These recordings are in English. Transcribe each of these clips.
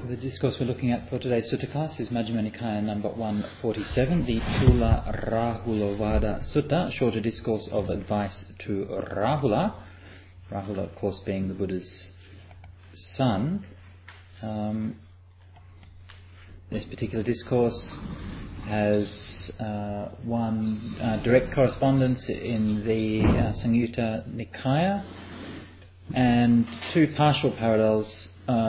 The discourse we're looking at for today's Sutta class is Majjhima Nikaya number 147, the Chula Rahulavada Sutta, shorter discourse of advice to Rahula. Rahula, of course, being the Buddha's son. This particular discourse has one direct correspondence in the Samyutta Nikaya and two partial parallels.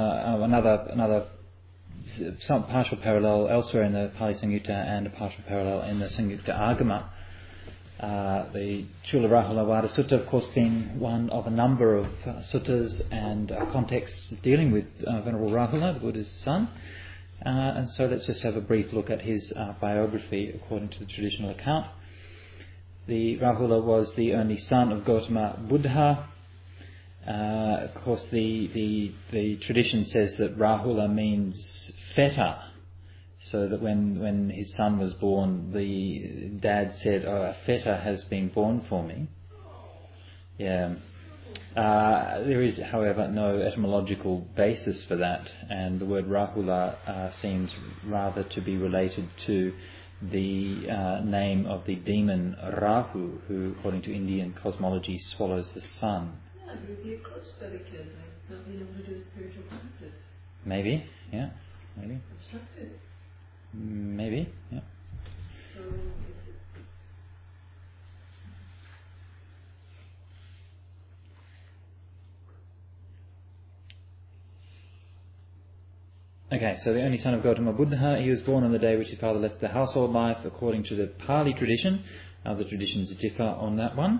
Some partial parallel elsewhere in the Pali Samyutta and a partial parallel in the Samyutta Agama. The Chula Rahulavada Sutta, of course, being one of a number of suttas and contexts dealing with Venerable Rahula, the Buddha's son. And so let's just have a brief look at his biography according to the traditional account. The Rahula was the only son of Gautama Buddha. Of course, the tradition says that Rahula means fetter, so that when his son was born, the dad said, "Oh, a fetter has been born for me." Yeah. There is, however, no etymological basis for that, and the word Rahula seems rather to be related to the name of the demon Rahu, who, according to Indian cosmology, swallows the sun. It would be a close study kid, like not being able to do spiritual practice. Maybe, yeah, maybe. Obstructed. Maybe, yeah. So Okay, so the only son of Gautama Buddha, he was born on the day which his father left the household life, according to the Pali tradition. Other traditions differ on that one.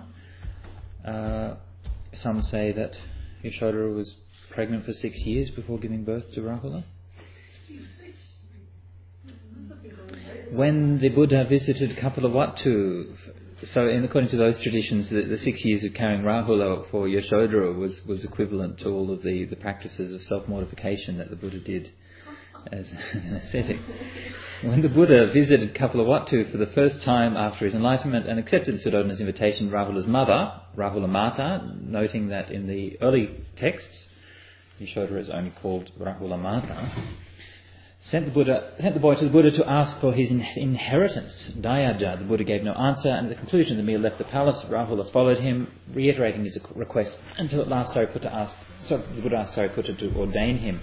Some say that Yashodhara was pregnant for 6 years before giving birth to Rahula. When the Buddha visited Kapilavatthu, so according to those traditions, the 6 years of carrying Rahula for Yashodhara was equivalent to all of the practices of self-mortification that the Buddha did as an ascetic. When the Buddha visited Kapilavatthu for the first time after his enlightenment and accepted Suddhodana's invitation, Rahula's mother, Rahula Mata, noting that in the early texts Yashodhara is only called Rahula Mata, sent the boy to the Buddha to ask for his inheritance. Dayaja, the Buddha gave no answer, and at the conclusion of the meal left the palace. Rahula followed him, reiterating his request, until at last the Buddha asked Sariputta to ordain him.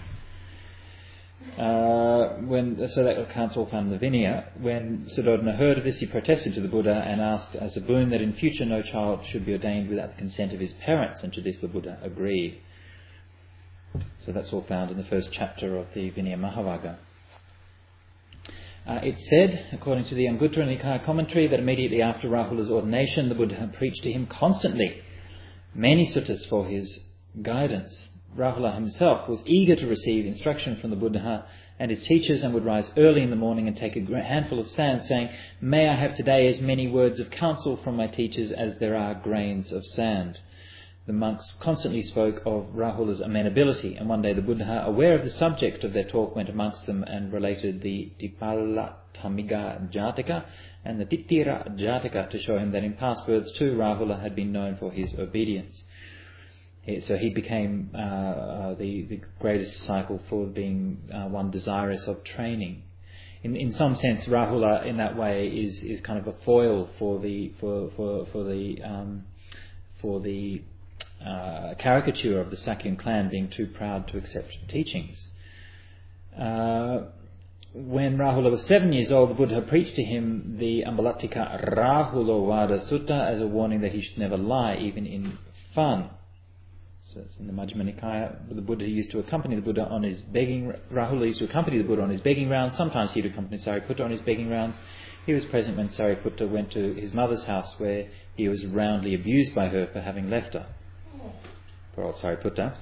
So that account's all found in the Vinaya. When Suddhodana heard of this, he protested to the Buddha and asked as a boon that in future no child should be ordained without the consent of his parents, and to this the Buddha agreed. So that's all found in the first chapter of the Vinaya Mahavagga. It said, according to the Anguttara Nikaya commentary, that immediately after Rahula's ordination, the Buddha preached to him constantly many suttas for his guidance. Rahula himself was eager to receive instruction from the Buddha and his teachers, and would rise early in the morning and take a handful of sand, saying, "May I have today as many words of counsel from my teachers as there are grains of sand." The monks constantly spoke of Rahula's amenability, and one day the Buddha, aware of the subject of their talk, went amongst them and related the Dipalattamiga Jataka and the Tittira Jataka to show him that in past births too Rahula had been known for his obedience. So he became the greatest disciple for being one desirous of training. In some sense, Rahula in that way is kind of a foil for the caricature of the Sakyan clan being too proud to accept teachings. When Rahula was 7 years old, the Buddha preached to him the Ambalattika Rahulavada Sutta as a warning that he should never lie, even in fun. So it's in the Majjhima Nikaya. The Buddha used to accompany the Buddha on his begging. Rahula used to accompany the Buddha on his begging rounds. Sometimes he'd accompany Sariputta on his begging rounds. He was present when Sariputta went to his mother's house, where he was roundly abused by her for having left her. Poor old Sariputta.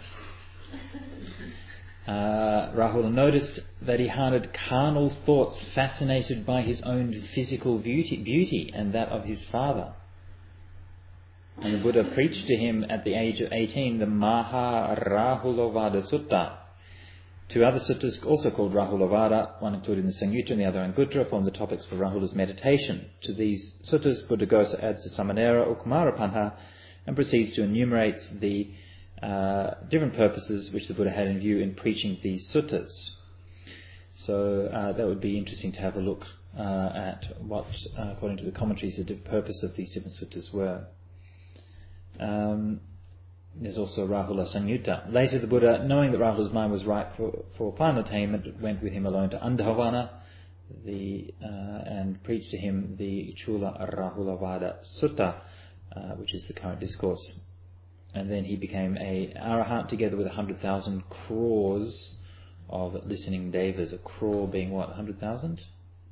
Rahula noticed that he harbored carnal thoughts fascinated by his own physical beauty and that of his father. And the Buddha preached to him at the age of 18 the Maha Rahulavada Sutta. Two other suttas, also called Rahulavada, one included in the Samyutta and the other Anguttara, form the topics for Rahula's meditation. To these suttas, Buddhaghosa adds the Samanera or Kumarapanha and proceeds to enumerate the different purposes which the Buddha had in view in preaching these suttas. So that would be interesting to have a look at what, according to the commentaries, the purpose of these different suttas were. There's also Rahula Sanyutta. Later the Buddha, knowing that Rahula's mind was ripe for final attainment, went with him alone to Andhavana and preached to him the Chula Rahulavada Sutta, which is the current discourse. And then he became a arahant together with 100,000 crores of listening devas. A crore being what, 100,000?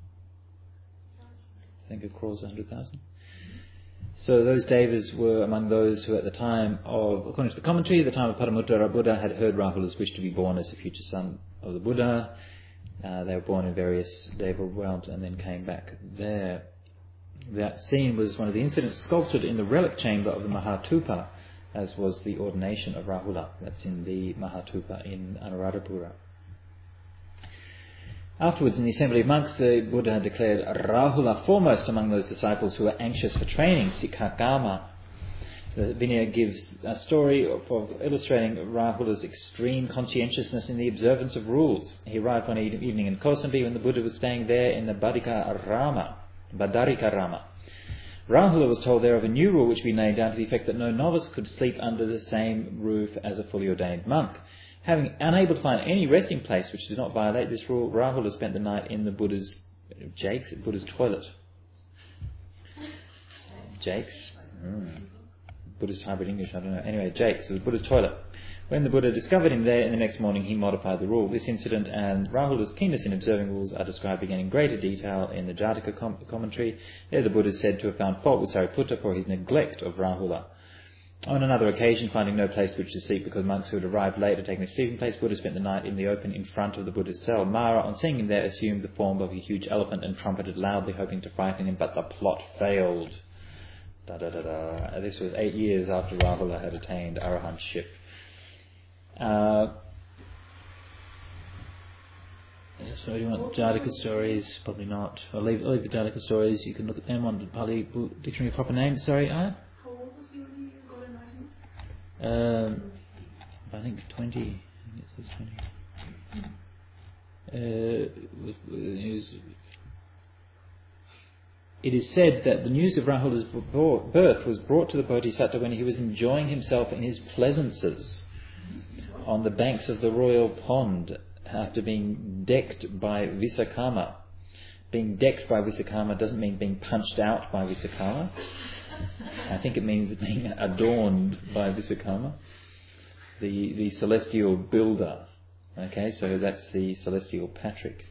I think a crore is 100,000. So those devas were among those who at the time of, according to the commentary, at the time of Paramuttara Buddha had heard Rahula's wish to be born as the future son of the Buddha. They were born in various deva realms and then came back there. That scene was one of the incidents sculptured in the relic chamber of the Mahatupa, as was the ordination of Rahula. That's in the Mahatupa in Anuradhapura. Afterwards, in the assembly of monks, the Buddha had declared Rahula foremost among those disciples who were anxious for training, Sikkhakarma. The Vinaya gives a story of illustrating Rahula's extreme conscientiousness in the observance of rules. He arrived one evening in Kosambi when the Buddha was staying there in the Badarika Rama. Rahula was told there of a new rule which we laid down to the effect that no novice could sleep under the same roof as a fully ordained monk. Having unable to find any resting place which did not violate this rule, Rahula spent the night in the Buddha's toilet. Jake's? Buddhist hybrid English, I don't know. Anyway, Jake's, the Buddha's toilet. When the Buddha discovered him there in the next morning, he modified the rule. This incident and Rahula's keenness in observing rules are described again in greater detail in the Jataka commentary. There the Buddha is said to have found fault with Sariputta for his neglect of Rahula. On another occasion, finding no place which to sleep because monks who had arrived late had taken a sleeping place, Buddha spent the night in the open in front of the Buddha's cell. Mara, on seeing him there, assumed the form of a huge elephant and trumpeted loudly, hoping to frighten him, but the plot failed. This was 8 years after Rahula had attained arahantship. So do you want Jataka stories? Probably not. I'll leave the Jataka stories. You can look at them on the Pali Dictionary of Proper Names. Sorry, How old was he when you got enlightened? I think 20. I think it says 20. It is said that the news of Rahula's birth was brought to the Bodhisattva when he was enjoying himself in his pleasances on the banks of the royal pond after being decked by Visakhama. Being decked by Visakhama doesn't mean being punched out by Visakhama. I think it means being adorned by Visakhama, the celestial builder. Okay, so that's the celestial Patrick.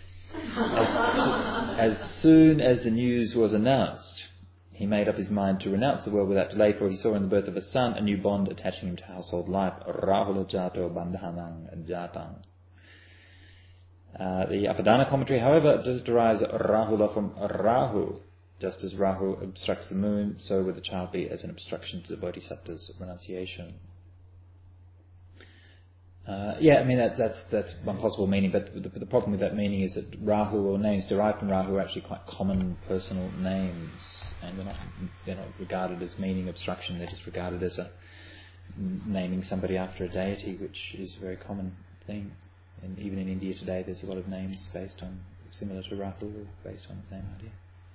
As soon as the news was announced, he made up his mind to renounce the world without delay, for he saw in the birth of a son a new bond attaching him to household life. Rahula Jato Bandhanang Jatang. The Apadana commentary, however, derives Rahula from Rahu. Just as Rahu obstructs the moon, so would the child be as an obstruction to the Bodhisattva's renunciation. That's one possible meaning, but the problem with that meaning is that Rahu, or names derived from Rahu, are actually quite common personal names, and they're not regarded as meaning obstruction. They're just regarded as naming somebody after a deity, which is a very common thing. And even in India today, there's a lot of names based on, similar to Rahu, based on the same idea.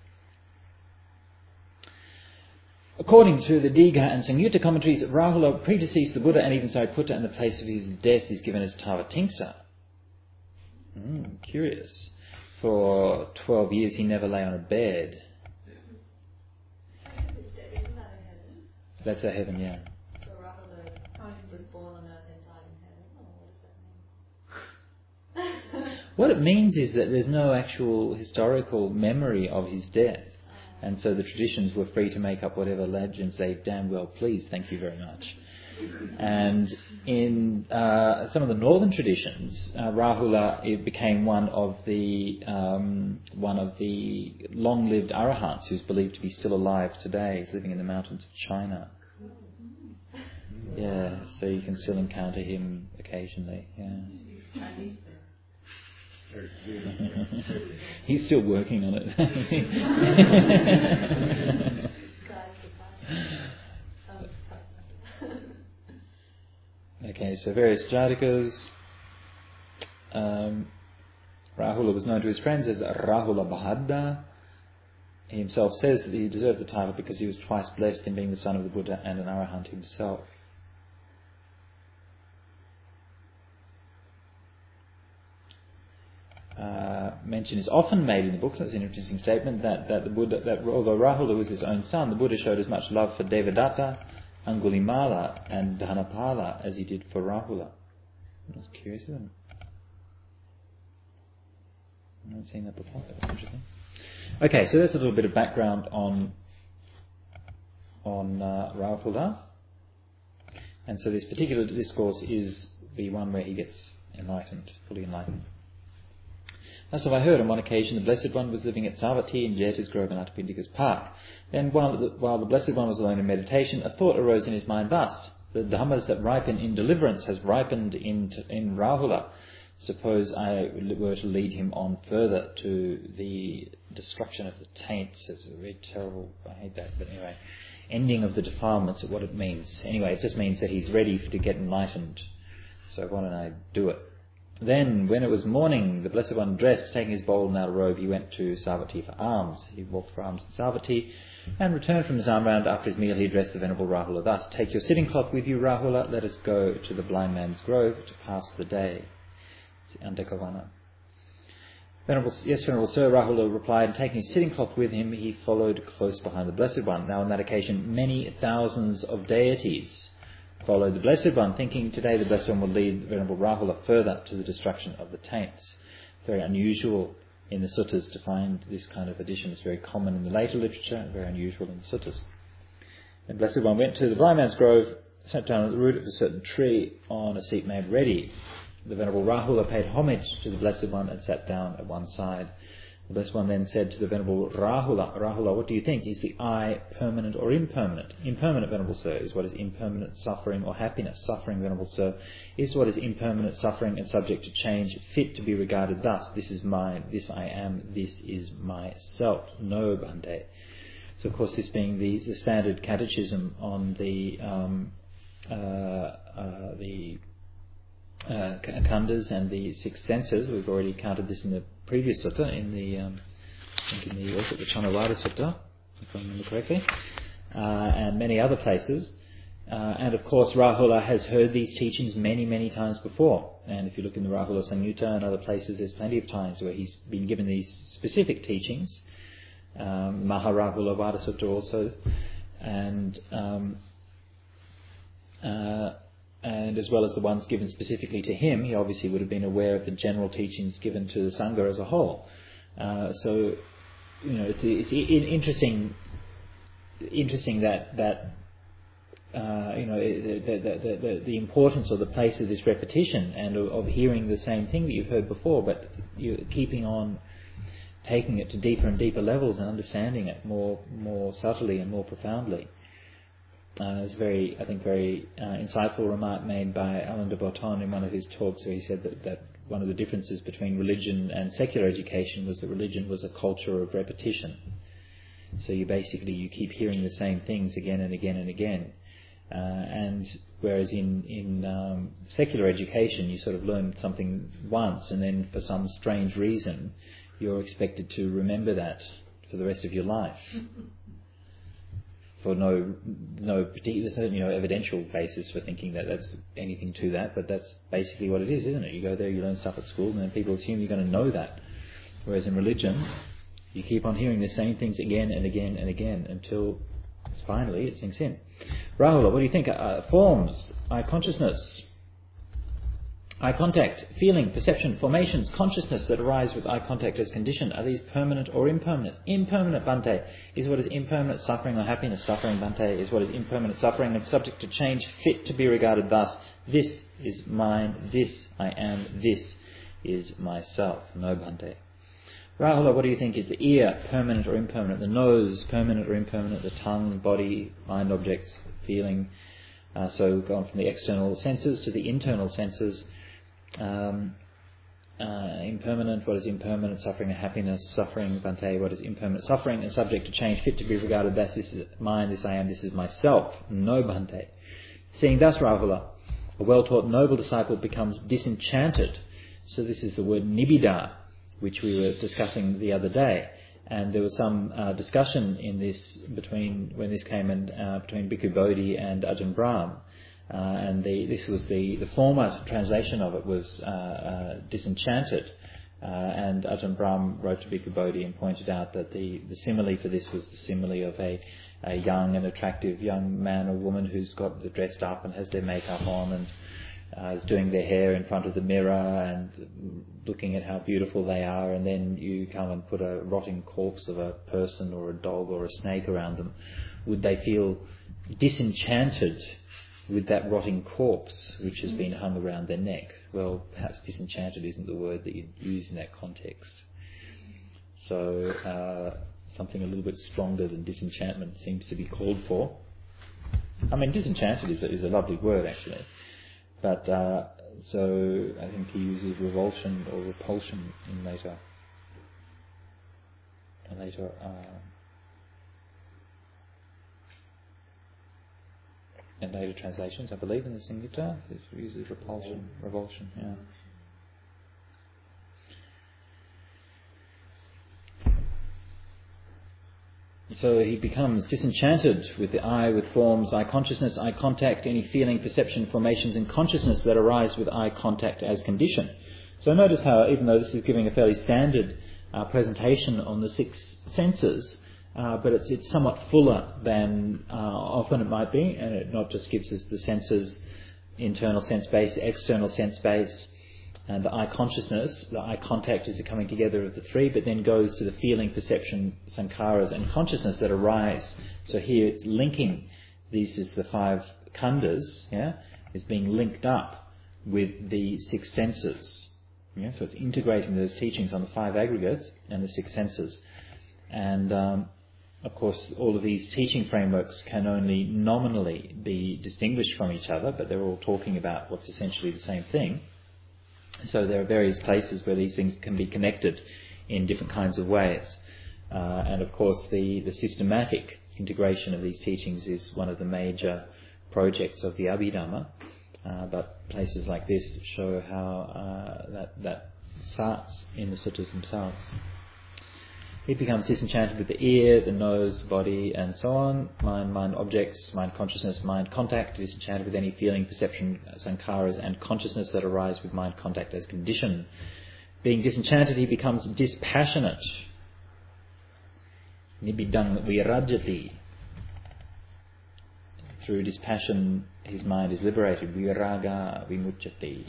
According to the Digha and Samyutta commentaries, Rahula predeceased the Buddha and even Sariputta, and the place of his death is given as Tavatimsa. Curious. For 12 years he never lay on a bed. Isn't that a heaven? That's a heaven, yeah. So Rahula was born on earth and died in heaven? Or what does that mean? What it means is that there's no actual historical memory of his death. And so the traditions were free to make up whatever legends they damn well pleased, thank you very much. And in some of the northern traditions, Rahula became one of the long-lived arahants who's believed to be still alive today. He's living in the mountains of China. Yeah, so you can still encounter him occasionally. Yeah. He's still working on it. Okay, so various Jatakas. Rahula was known to his friends as Rahula Bahadda. He himself says that he deserved the title because he was twice blessed in being the son of the Buddha and an Arahant himself. Mention is often made in the book, so it's an interesting statement, that the Buddha, that although Rahula was his own son, the Buddha showed as much love for Devadatta, Angulimala and Dhanapala as he did for Rahula. That's curious, isn't it? I've not seen that before. That's interesting. Okay, so that's a little bit of background on Rahula. And so this particular discourse is the one where he gets enlightened, fully enlightened. Thus have I heard on one occasion the Blessed One was living at Savatthi in Jeta's Grove in Utapindika's Park. Then while the Blessed One was alone in meditation, a thought arose in his mind thus: the dhammas that ripen in deliverance has ripened in Rahula. Suppose I were to lead him on further to the destruction of the taints. It's a very terrible, I hate that, but anyway, ending of the defilements is what it means. Anyway, it just means that he's ready to get enlightened. So why don't I do it? Then, when it was morning, the Blessed One dressed, taking his bowl and outer robe, he went to Savatthi for alms. He walked for alms in Savatthi and returned from his arm round. After his meal, he addressed the Venerable Rahula thus: Take your sitting cloth with you, Rahula. Let us go to the blind man's grove to pass the day. It's Andekavana. Venerable Sir, Rahula replied, and taking his sitting cloth with him, he followed close behind the Blessed One. Now on that occasion, many thousands of deities followed the Blessed One, thinking today the Blessed One will lead the Venerable Rahula further to the destruction of the taints. Very unusual in the suttas to find this kind of addition. It's very common in the later literature, very unusual in the suttas. The Blessed One went to the blind man's grove, sat down at the root of a certain tree on a seat made ready. The Venerable Rahula paid homage to the Blessed One and sat down at one side. The Blessed One then said to the Venerable Rahula, Rahula, what do you think? Is the I permanent or impermanent? Impermanent, Venerable Sir, is what is impermanent suffering or happiness. Suffering, Venerable Sir, is what is impermanent suffering and subject to change, fit to be regarded thus: this is mine, this I am, this is myself. No, Bhante. So, of course, this being the standard catechism on the khandhas and the six senses. We've already counted this in the previous sutta, in the Chanavada Sutta, if I remember correctly, and many other places. And of course, Rahula has heard these teachings many, many times before. And if you look in the Rahula Samyutta and other places, there's plenty of times where he's been given these specific teachings. Maharahula Vada Sutta also, and as well as the ones given specifically to him, he obviously would have been aware of the general teachings given to the Sangha as a whole. So, it's interesting that the importance or the place of this repetition and of hearing the same thing that you've heard before, but you're keeping on taking it to deeper and deeper levels and understanding it more subtly and more profoundly. It's very insightful remark made by Alain de Botton in one of his talks, where he said that one of the differences between religion and secular education was that religion was a culture of repetition. So you keep hearing the same things again and again and again. And whereas in secular education, you sort of learn something once, and then for some strange reason, you're expected to remember that for the rest of your life. For no particular, there's no evidential basis for thinking that that's anything to that, but that's basically what it is, isn't it? You go there, you learn stuff at school, and then people assume you're going to know that. Whereas in religion, you keep on hearing the same things again and again and again until finally it sinks in. Rahula, what do you think? Forms, eye consciousness, eye contact, feeling, perception, formations, consciousness that arise with eye contact as condition, are these permanent or impermanent? Impermanent, Bhante, is what is impermanent suffering or happiness. Suffering, Bhante, is what is impermanent suffering and subject to change, fit to be regarded thus: this is mine, this I am, this is myself. No, Bhante. Rahula, what do you think? Is the ear permanent or impermanent? The nose permanent or impermanent? The tongue, body, mind objects, feeling. So going from the external senses to the internal senses. Impermanent, what is impermanent? Suffering and happiness. Suffering, Bhante, what is impermanent? Suffering and subject to change, fit to be regarded thus: this is mine, this I am, this is myself. No, Bhante. Seeing thus, Rahula, a well-taught noble disciple becomes disenchanted. So this is the word nibbida, which we were discussing the other day. And there was some discussion in this between Bhikkhu Bodhi and Ajahn Brahm. This was the former translation of it was Disenchanted. And Ajahn Brahm wrote to Bhikkhu Bodhi and pointed out that the simile for this was the simile of a young and attractive young man or woman who's got dressed up and has their makeup on and is doing their hair in front of the mirror and looking at how beautiful they are, and then you come and put a rotting corpse of a person or a dog or a snake around them. Would they feel disenchanted with that rotting corpse which has been hung around their neck? Well, perhaps disenchanted isn't the word that you'd use in that context. So something a little bit stronger than disenchantment seems to be called for. I mean, disenchanted is a lovely word actually, but so I think he uses revulsion or repulsion in later translations, I believe, in the Samyutta. It uses revulsion, yeah. So he becomes disenchanted with the eye, with forms, eye consciousness, eye contact, any feeling, perception, formations and consciousness that arise with eye contact as condition. So notice how, even though this is giving a fairly standard presentation on the six senses, but it's somewhat fuller than often it might be, and it not just gives us the senses, internal sense base, external sense base, and the eye consciousness, the eye contact is a coming together of the three, but then goes to the feeling, perception, sankharas and consciousness that arise. So here it's linking, these is the five khandhas, yeah, is being linked up with the six senses. Yeah? So it's integrating those teachings on the five aggregates and the six senses. And of course all of these teaching frameworks can only nominally be distinguished from each other, but they're all talking about what's essentially the same thing. So there are various places where these things can be connected in different kinds of ways. And of course the systematic integration of these teachings is one of the major projects of the Abhidhamma. But places like this show how that starts in the suttas themselves. He becomes disenchanted with the ear, the nose, body, and so on. Mind objects, mind consciousness, mind contact. Disenchanted with any feeling, perception, sankharas, and consciousness that arise with mind contact as condition. Being disenchanted, he becomes dispassionate. Nibbidang virajati. Through dispassion, his mind is liberated. Viraga vimucchati.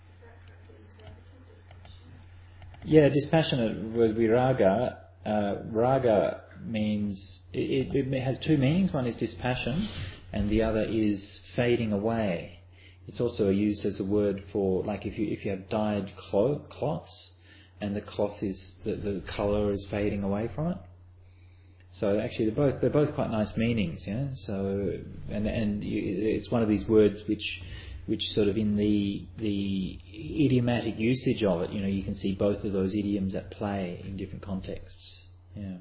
Yeah, dispassionate with viraga. Raga means, it has two meanings. One is dispassion and the other is fading away. It's also used as a word for, like if you have dyed cloths and the cloth is, the colour is fading away from it. So actually they're both quite nice meanings, yeah. So it's one of these words which sort of in the idiomatic usage of it, you can see both of those idioms at play in different contexts. Yeah.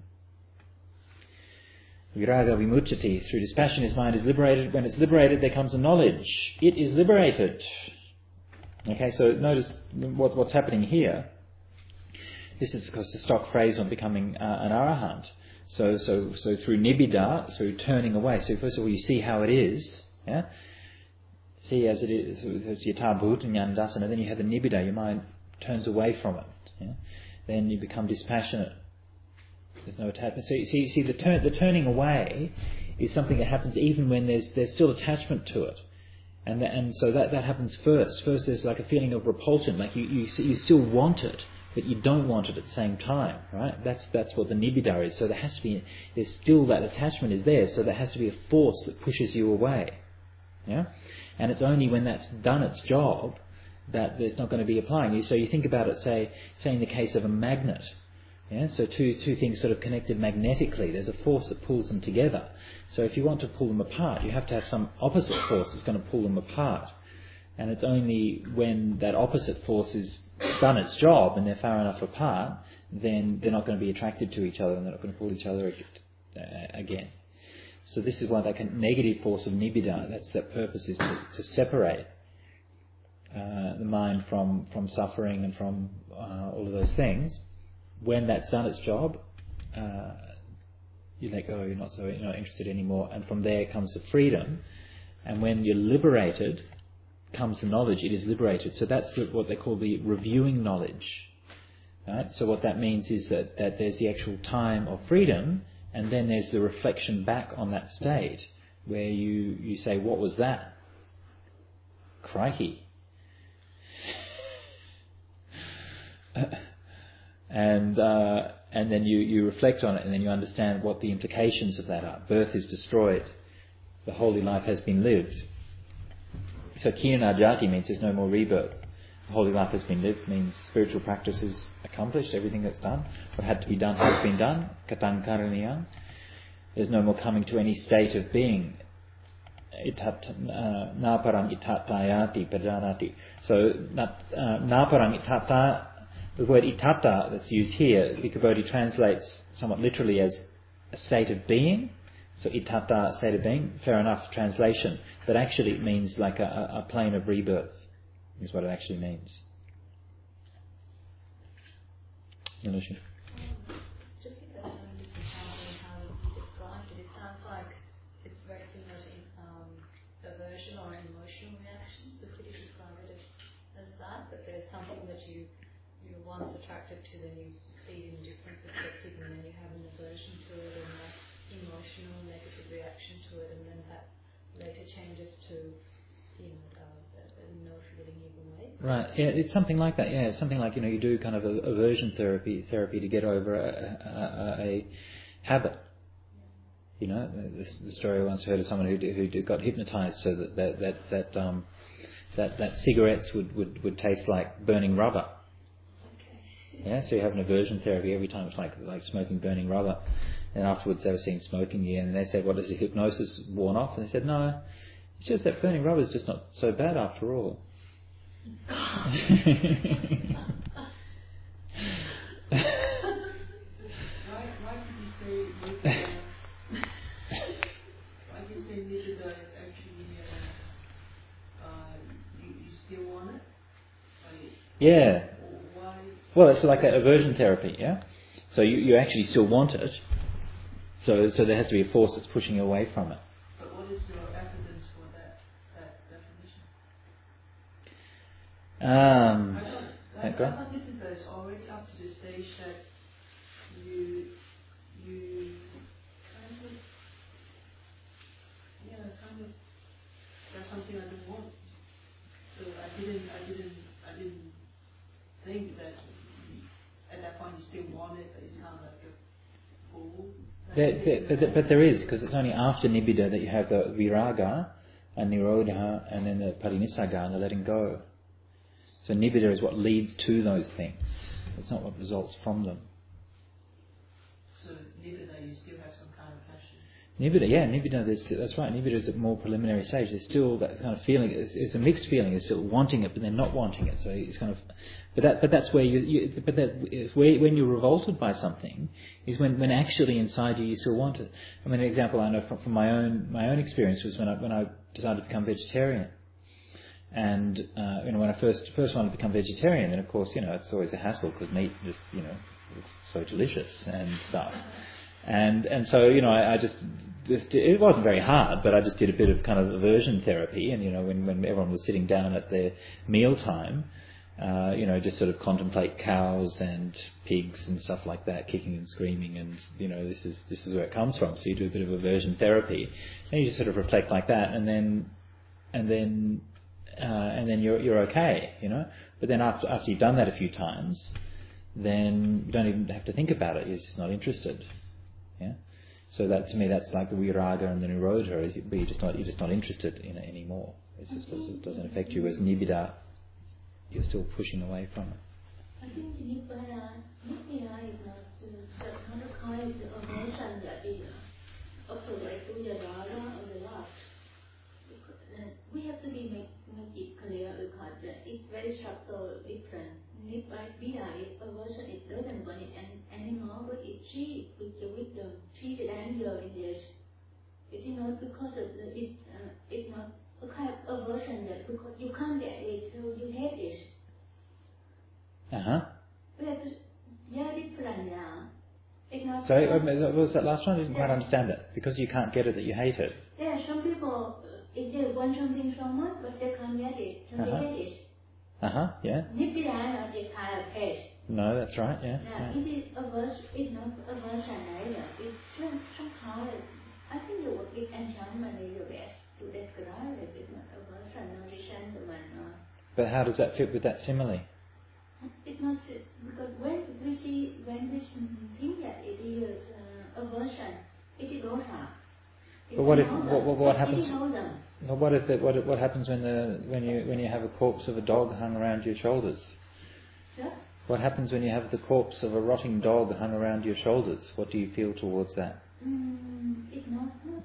Viraga vimucchati. Through dispassion his mind is liberated. When it's liberated there comes a knowledge. It is liberated. Okay, so notice what's happening here. This is of course the stock phrase on becoming an arahant. So through nibbida, through turning away. So first of all you see how it is, yeah. See as it is, there's yatha bhuta jnana and then you have the nibbida, your mind turns away from it. Yeah? Then you become dispassionate. There's no attachment. So you see the turning away is something that happens even when there's still attachment to it. And so that happens first. First there's like a feeling of repulsion, like you still want it, but you don't want it at the same time, right? That's what the nibbida is. So there's still that attachment is there, so there has to be a force that pushes you away. Yeah? And it's only when that's done its job that there's not going to be applying. So you think about it, say in the case of a magnet. Yeah? So two things sort of connected magnetically. There's a force that pulls them together. So if you want to pull them apart, you have to have some opposite force that's going to pull them apart. And it's only when that opposite force is done its job and they're far enough apart, then they're not going to be attracted to each other and they're not going to pull each other again. So this is why that negative force of nibbida, that purpose is to separate the mind from suffering and from all of those things. when that's done its job, you let go. You're not interested anymore, and from there comes the freedom. And when you're liberated, comes the knowledge. It is liberated. So that's what they call the reviewing knowledge. Right? So what that means is that there's the actual time of freedom, and then there's the reflection back on that state where you say, what was that? Crikey. And then you reflect on it, and then you understand what the implications of that are. Birth is destroyed. The holy life has been lived. So Kirna Jati means there's no more rebirth. The holy life has been lived means spiritual practice is accomplished, everything that's done. What had to be done has been done. Katang Karaniyang. There's no more coming to any state of being. Naparang itatayati pajanati. So naparang itata, the word itata that's used here, Vikabodhi translates somewhat literally as a state of being. So itata, state of being, fair enough translation. But actually it means like a plane of rebirth, is what it actually means. Yanushi? Just because I'm listening to how you described it, it sounds like it's very similar to aversion or emotional reactions. So could you describe it as that? That there's something that you once attracted to, then you see it in a different perspective, and then you have an aversion to it, and that emotional negative reaction to it, and then that later changes to no feeling even way. Right. Yeah, it's something like that. Yeah, it's something like you do kind of aversion therapy to get over a habit. The story I once heard of someone who got hypnotized so that cigarettes would taste like burning rubber. Okay. Yeah, so you have an aversion therapy every time. It's like smoking burning rubber. And afterwards they were seen smoking again, and they said, "What, is the hypnosis worn off?" And they said, "No, it's just that burning rubber is just not so bad after all." Why did you say Nibbida is actually you still want it? Yeah. Why? Well, it's like that aversion therapy, yeah? So you actually still want it. So there has to be a force that's pushing you away from it. But what is your evidence for that definition? I thought Nibbida is already up to the stage that you kind of that's something I don't want. So I didn't think that at that point you still want it, but it's kind of like a fool. But there is, because it's only after Nibbida that you have the viraga and nirodha and then the parinissagga and the letting go. So Nibbida is what leads to those things. It's not what results from them. So Nibbida, you still have some kind of passion? Nibbida, that's right. Nibbida is a more preliminary stage. There's still that kind of feeling. It's a mixed feeling. It's still wanting it, but then not wanting it. So it's kind of, but that's where when you're revolted by something is when actually inside you still want it. I mean, an example I know from my own experience was when I decided to become vegetarian. And when I first wanted to become vegetarian, then of course it's always a hassle because meat just it's so delicious and stuff. And so I just it wasn't very hard, but I just did a bit of kind of aversion therapy. And when everyone was sitting down at their mealtime, just sort of contemplate cows and pigs and stuff like that, kicking and screaming, and this is where it comes from. So you do a bit of aversion therapy, and you just sort of reflect like that, and then you're okay, But then after you've done that a few times, then you don't even have to think about it. You're just not interested. Yeah. So that to me, that's like the viraga and the nirodha. You're just not interested in it anymore. It just doesn't affect you. As Nibbida, you're still pushing away from it. I think Nibbida is not a kind of emotion that is also like Ujjara or the last. We have to make it clear because it's very subtle difference. Nibbida is aversion, it doesn't want it anymore, but it treats with the wisdom, treat the anger in this. It is not because of it's not a kind of aversion that because you can't get it, so you hate it. Uh-huh. But different Sorry, what was that last one? I didn't quite understand it. Because you can't get it, that you hate it. Yeah, some people, if they want something so much, but they can't get it, so they hate it. Yeah. Nibbida, they kind of hate. No, that's right, yeah. It is it's not aversion either. It's somehow, I think the word is enchantment is the best to describe it. It's not aversion, no resentment. But how does that fit with that simile? It must, because when we think that it is aversion, it is dosha. But what happens? Well, what happens when you have a corpse of a dog hung around your shoulders? Sure. What happens when you have the corpse of a rotting dog hung around your shoulders? What do you feel towards that? It's not good.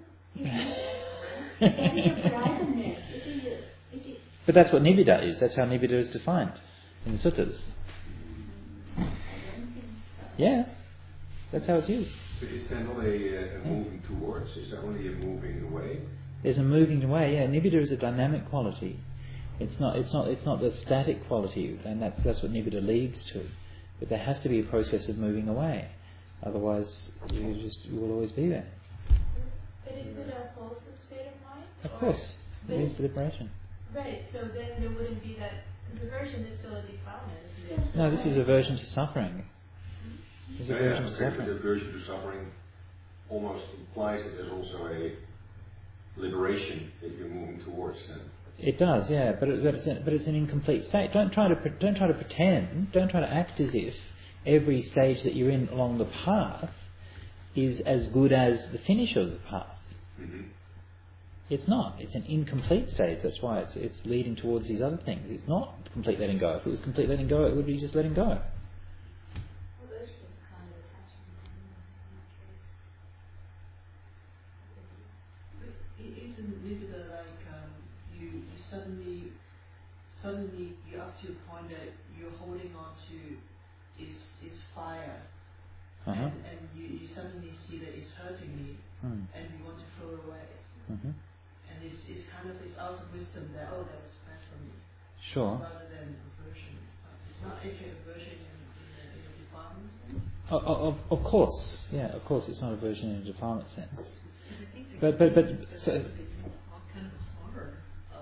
It is a brightness. It is. But that's what nibbida is. That's how nibbida is defined in the suttas. I don't think so. Yeah, that's how it's used. So is there not a moving towards? Is there only a moving away? There's a moving away. Yeah, nibbida is a dynamic quality. It's not the static quality, and that's what nibbida leads to. But there has to be a process of moving away. Otherwise, you will always be there. But is it a wholesome state of mind? Of course, it leads to liberation. Right, so then there wouldn't be that, because aversion is still a defilement, isn't it? No, this is aversion to suffering. This is aversion to But suffering. aversion to suffering almost implies that there's also a liberation that you're moving towards then. It does, yeah, but it's an incomplete state. Don't try to pretend. Don't try to act as if every stage that you're in along the path is as good as the finish of the path. Mm-hmm. It's not. It's an incomplete stage. That's why it's leading towards these other things. It's not complete letting go. If it was complete letting go, it would be just letting go. Aversion is kind of attachment in that case. Isn't nibbida like you suddenly you're up to a point that you're holding on to is fire, and you suddenly see that it's hurting me, and you want to throw it away. Mm-hmm. And it's kind of this out of wisdom that that's bad for me. Sure. Rather than aversion. It's not actually aversion in a defilement sense. Of course, yeah. Of course, it's not aversion in a defilement sense. But It's kind of horror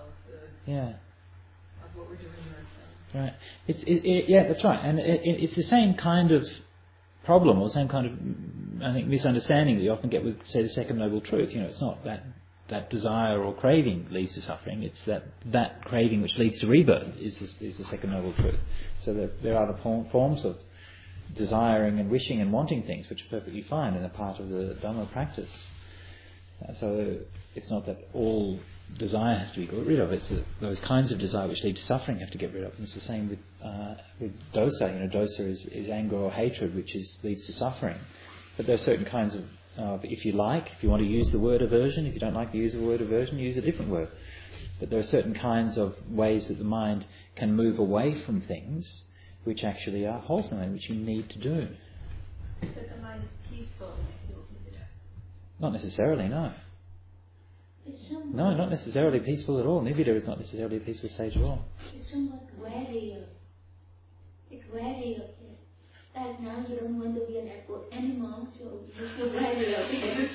of what we're doing ourselves. Right. Yeah, that's right. And it's the same kind of problem, or the same kind of, I think, misunderstanding that you often get with, say, the second noble truth. It's not that desire or craving leads to suffering. It's that craving which leads to rebirth is the second noble truth. So there are other forms of desiring and wishing and wanting things which are perfectly fine and are part of the Dhamma practice. So it's not that all desire has to be got rid of. It's those kinds of desire which lead to suffering have to get rid of. And it's the same with dosa. Dosa is anger or hatred, which leads to suffering. But there are certain kinds of, if you want to use the word aversion, if you don't like to use the word aversion, use a different word. But there are certain kinds of ways that the mind can move away from things which actually are wholesome and which you need to do. But the mind is peaceful when it feels nibbida. Not necessarily, no. No, not necessarily peaceful at all. Nibbida is not necessarily a peaceful stage at all. It's somewhat wary. It's wary. Like now you don't want to be an airport anymore, so you feel wary of it.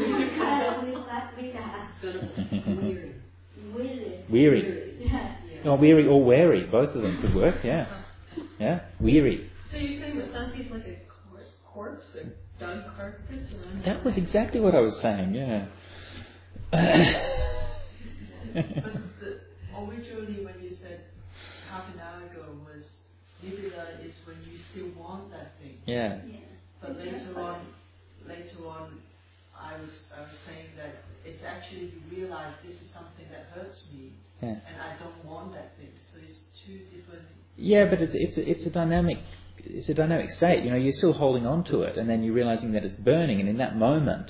Weary. Yeah. Or weary or wary. Both of them could work, yeah. Yeah, weary. So you're saying Vasanti is like a corpse, a dog carcass around? That was exactly what I was saying, yeah. But originally when you said half an hour ago was nibbida is when you still want that thing. Yeah. But later on I was saying that it's actually you realize this is something that hurts me, and I don't want that thing. So it's two different. Yeah, but it's a dynamic state. You're still holding on to it, and then you're realizing that it's burning, and in that moment,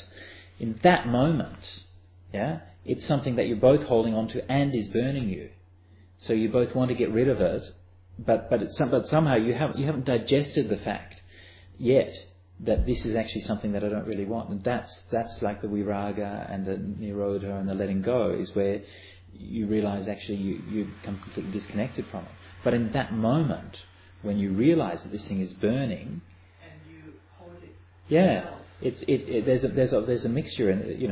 yeah, it's something that you're both holding on to and is burning you. So you both want to get rid of it, but somehow you haven't digested the fact yet that this is actually something that I don't really want. And that's like the viraga and the nirodha and the letting go, is where you realise actually you become completely disconnected from it. But in that moment, when you realise that this thing is burning, and you hold it Yeah, there's a mixture in it,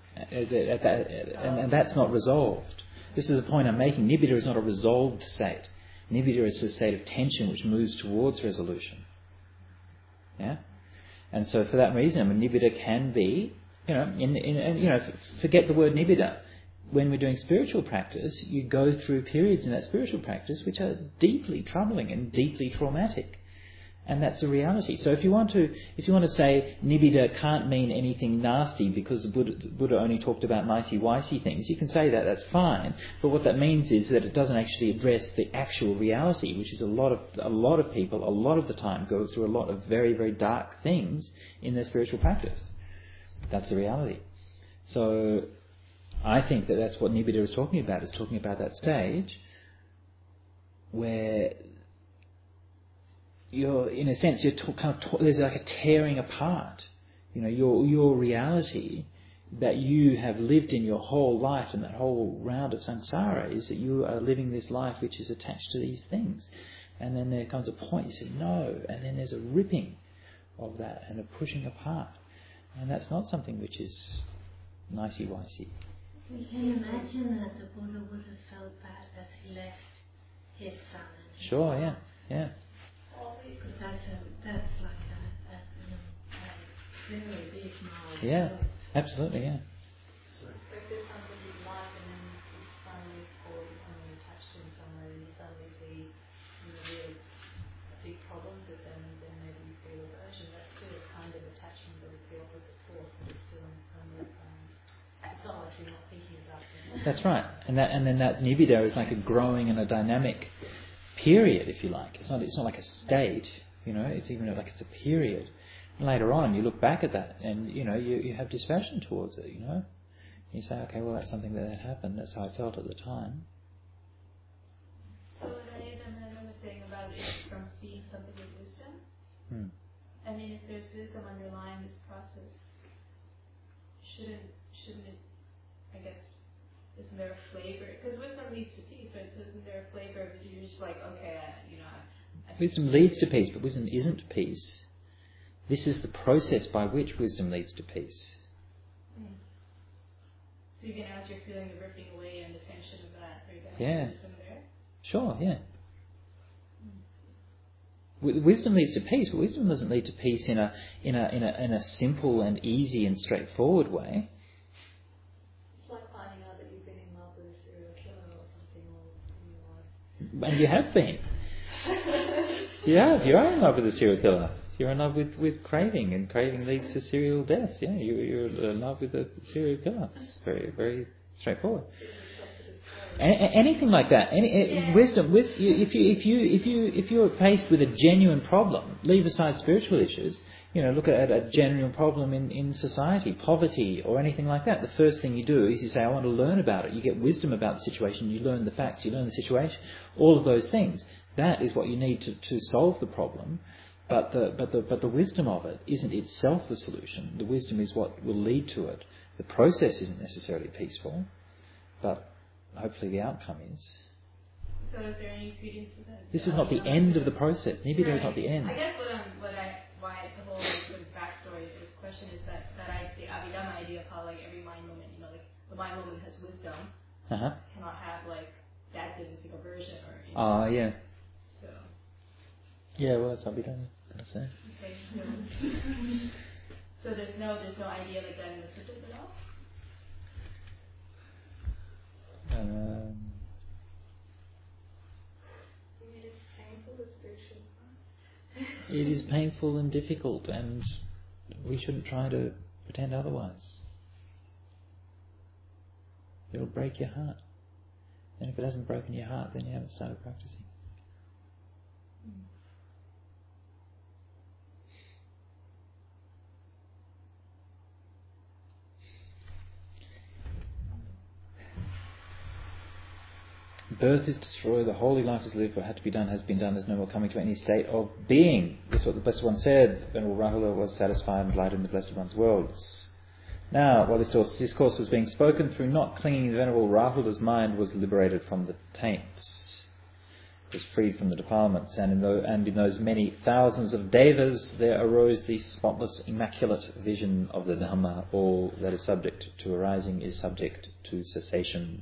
and that's not resolved. This is the point I'm making. Nibbida is not a resolved state. Nibbida is a state of tension which moves towards resolution. Yeah, and so for that reason, nibbida can be, forget the word nibbida. When we're doing spiritual practice, you go through periods in that spiritual practice which are deeply troubling and deeply traumatic. And that's a reality. So if you want to say nibbida can't mean anything nasty because the Buddha only talked about nicey-wicey things, you can say that, that's fine. But what that means is that it doesn't actually address the actual reality, which is a lot of people, a lot of the time, go through a lot of very, very dark things in their spiritual practice. That's the reality. So I think that that's what nibbida is talking about. It's talking about that stage where you're, in a sense, there's like a tearing apart. Your reality that you have lived in your whole life and that whole round of samsara is that you are living this life which is attached to these things. And then there comes a point you say no, and then there's a ripping of that and a pushing apart. And that's not something which is nicey-wicey. We can imagine that the Buddha would have felt that as he left his son. Sure, yeah. Because that's like a very big knowledge. Yeah, absolutely, yeah. Like there's something you like and then you suddenly fall, attached to somewhere and you suddenly see real big problems with them and then maybe you feel aversion. That's still a kind of attachment, but it's the opposite force. It's still it's not like you're not thinking about them. That's right. And then that nibbida is like a growing and a dynamic period, if you like. It's not like a state, it's even like it's a period. And later on you look back at that and you have dispassion towards it, You say, okay, well that's something that happened, that's how I felt at the time. So what I was saying about it is from seeing something with wisdom. I mean, if there's wisdom underlying this process, shouldn't it, I guess, isn't there a flavor? Because wisdom leads to peace, right? So isn't there a flavor of you're just like, okay, Wisdom leads to peace, but wisdom isn't peace. This is the process by which wisdom leads to peace. So even as you're feeling the ripping away and the tension of that, there's actually wisdom there? Sure, yeah. Wisdom leads to peace, but wisdom doesn't lead to peace in a simple and easy and straightforward way. It's like finding out that you've been in love with a serial killer or something all in your life. And you have been. You are in love with a serial killer. You're in love with craving, and craving leads to serial deaths. Yeah, you're in love with a serial killer. It's very, very straightforward. Anything like that. Wisdom. If you're faced with a genuine problem, leave aside spiritual issues. Look at a genuine problem in society, poverty or anything like that. The first thing you do is you say, I want to learn about it. You get wisdom about the situation. You learn the facts. You learn the situation. All of those things. That is what you need to solve the problem. But the wisdom of it isn't itself the solution. The wisdom is what will lead to it. The process isn't necessarily peaceful, but hopefully the outcome is. So is there any credence to that? This is not the end of the process. Nibbida is not the end. I guess why the whole sort of backstory of this question is that the Abhidhamma idea of how like every mind moment, like the mind moment has wisdom, cannot have like bad things like aversion or anything. Yeah. So. Yeah, well, that's Abhidhamma. That's it. Okay. So there's no idea like that in the suttas at all? It's painful, the spiritual part. It is painful and difficult, and we shouldn't try to pretend otherwise. It'll break your heart. And if it hasn't broken your heart, then you haven't started practicing. Birth is destroyed, the holy life is lived, what had to be done has been done, there's no more coming to any state of being. This is what the Blessed One said. Venerable Rahula was satisfied and delighted in the Blessed One's words. Now, while this discourse was being spoken, through not clinging, the Venerable Rahula's mind was liberated from the taints. was freed from the defilements, and in those many thousands of devas there arose the spotless, immaculate vision of the Dhamma. All that is subject to arising is subject to cessation.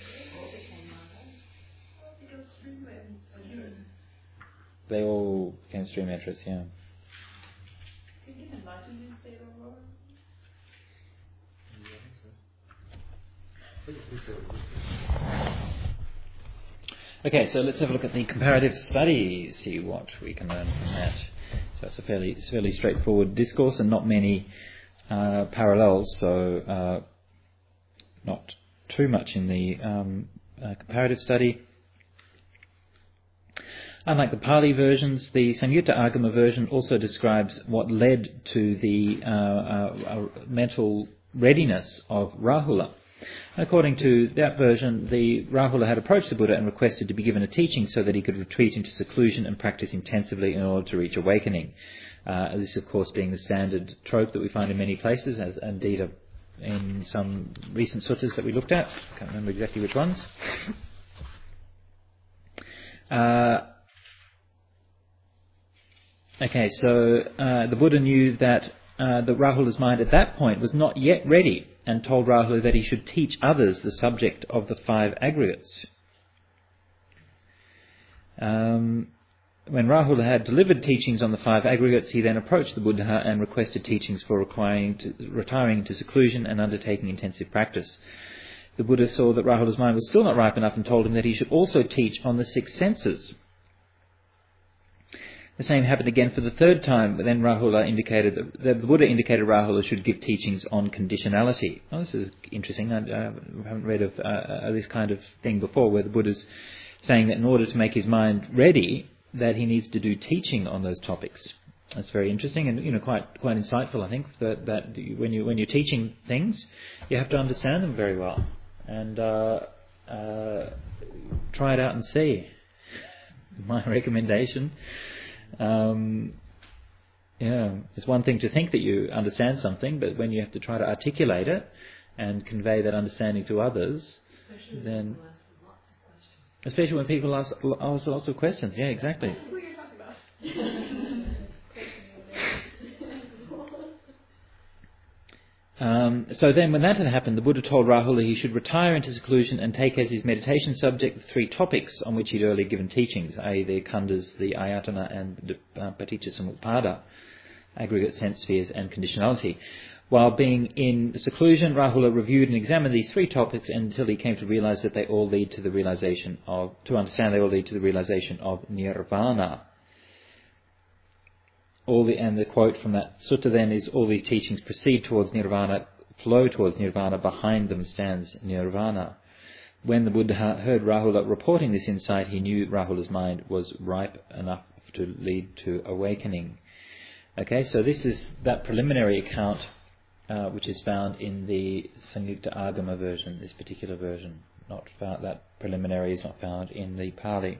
They all became stream entrants, yeah. Okay, so let's have a look at the comparative study, see what we can learn from that. So it's a fairly straightforward discourse and not many parallels, so not too much in the comparative study. Unlike the Pali versions, the Samyutta Agama version also describes what led to the mental readiness of Rahula. According to that version, the Rahula had approached the Buddha and requested to be given a teaching so that he could retreat into seclusion and practice intensively in order to reach awakening. This, of course, being the standard trope that we find in many places, as indeed in some recent suttas that we looked at. I can't remember exactly which ones. Okay, so the Buddha knew that the Rahula's mind at that point was not yet ready, and told Rahula that he should teach others the subject of the 5 aggregates. When Rahula had delivered teachings on the 5 aggregates, he then approached the Buddha and requested teachings for retiring to seclusion and undertaking intensive practice. The Buddha saw that Rahula's mind was still not ripe enough and told him that he should also teach on the 6 senses. The same happened again for the 3rd time, but then the Buddha indicated Rahula should give teachings on conditionality. Oh, this is interesting. I haven't read of this kind of thing before, where the Buddha's saying that in order to make his mind ready, that he needs to do teaching on those topics. That's very interesting and quite insightful. I think that when you're teaching things, you have to understand them very well and try it out and see. My recommendation. It's one thing to think that you understand something, but when you have to try to articulate it and convey that understanding to others, especially when people ask lots of questions. Yeah, exactly. Who you're talking about? So then when that had happened, the Buddha told Rahula he should retire into seclusion and take as his meditation subject the 3 topics on which he'd earlier given teachings, i.e. the khandhas, the ayatana and the paticcasamuppada, aggregate sense spheres and conditionality. While being in seclusion, Rahula reviewed and examined these 3 topics until he came to realize that they all lead to the realization of nirvana. And the quote from that sutta then is, all these teachings proceed towards nirvana, flow towards nirvana, behind them stands nirvana. When the Buddha heard Rahula reporting this insight, he knew Rahula's mind was ripe enough to lead to awakening. Okay, so this is that preliminary account which is found in the Samyutta Agama version, this particular version. That preliminary is not found in the Pali.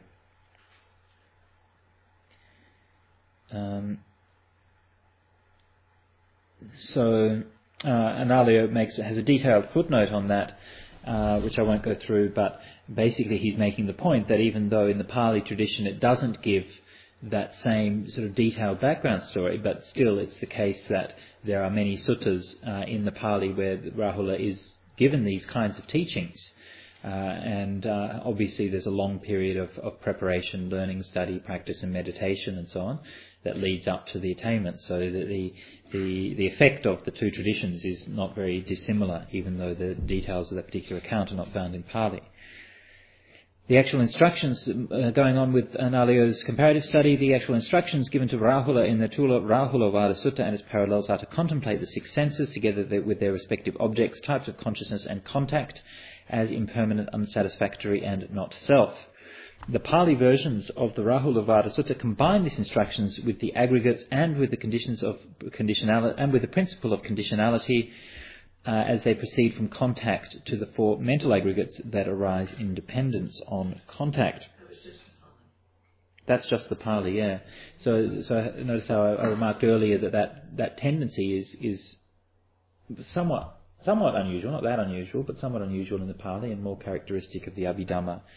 So Analayo has a detailed footnote on that, which I won't go through, but basically he's making the point that even though in the Pali tradition it doesn't give that same sort of detailed background story, but still it's the case that there are many suttas in the Pali where Rahula is given these kinds of teachings. And obviously there's a long period of preparation, learning, study, practice and meditation and so on that leads up to the attainment, so that the effect of the 2 traditions is not very dissimilar, even though the details of that particular account are not found in Pali. The actual instructions, going on with Analayo's comparative study, the actual instructions given to Rahula in the Tula Rahula Vada Sutta and its parallels are to contemplate the 6 senses together with their respective objects, types of consciousness and contact as impermanent, unsatisfactory and not self. The Pali versions of the Rahula Vada Sutta combine these instructions with the aggregates and with the conditions of conditionality and with the principle of conditionality as they proceed from contact to the 4 mental aggregates that arise in dependence on contact. That's just the Pali, yeah. So notice how I remarked earlier that tendency is somewhat unusual, not that unusual, but somewhat unusual in the Pali and more characteristic of the Abhidhamma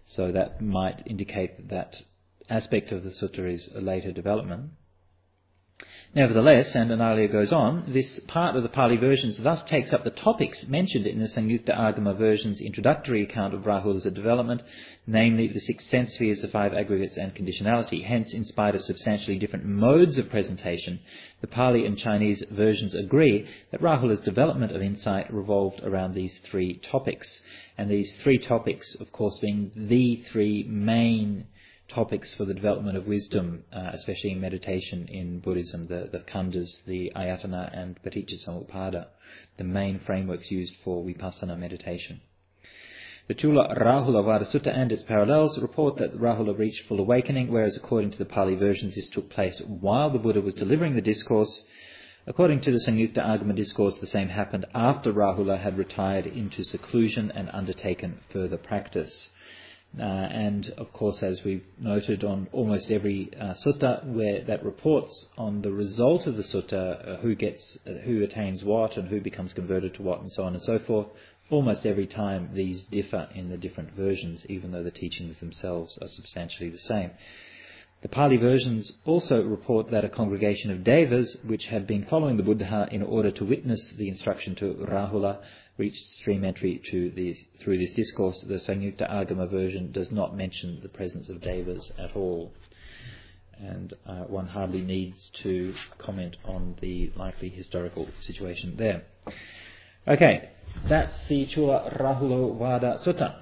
So that might indicate that aspect of the sutta is a later development. Nevertheless, and Analaya goes on, this part of the Pali versions thus takes up the topics mentioned in the Samyukta Agama version's introductory account of Rahula's development, namely the 6 sense spheres, the 5 aggregates and conditionality. Hence, in spite of substantially different modes of presentation, the Pali and Chinese versions agree that Rahula's development of insight revolved around these 3 topics. And these 3 topics, of course, being the 3 main topics for the development of wisdom, especially in meditation in Buddhism, the khandhas, the ayatana and paticcasamuppada, the main frameworks used for vipassana meditation. The Chula Rahula Vada Sutta and its parallels report that Rahula reached full awakening, whereas according to the Pali versions this took place while the Buddha was delivering the discourse. According to the Samyukta Agama discourse, the same happened after Rahula had retired into seclusion and undertaken further practice. And of course, as we've noted on almost every sutta where that reports on the result of the sutta, who attains what and who becomes converted to what and so on and so forth, almost every time these differ in the different versions, even though the teachings themselves are substantially the same. The Pali versions also report that a congregation of devas, which had been following the Buddha in order to witness the instruction to Rahula, reached stream entry through this discourse. The Samyukta Agama version does not mention the presence of devas at all, and one hardly needs to comment on the likely historical situation there. Okay, that's the Chula Rahula Vada Sutta.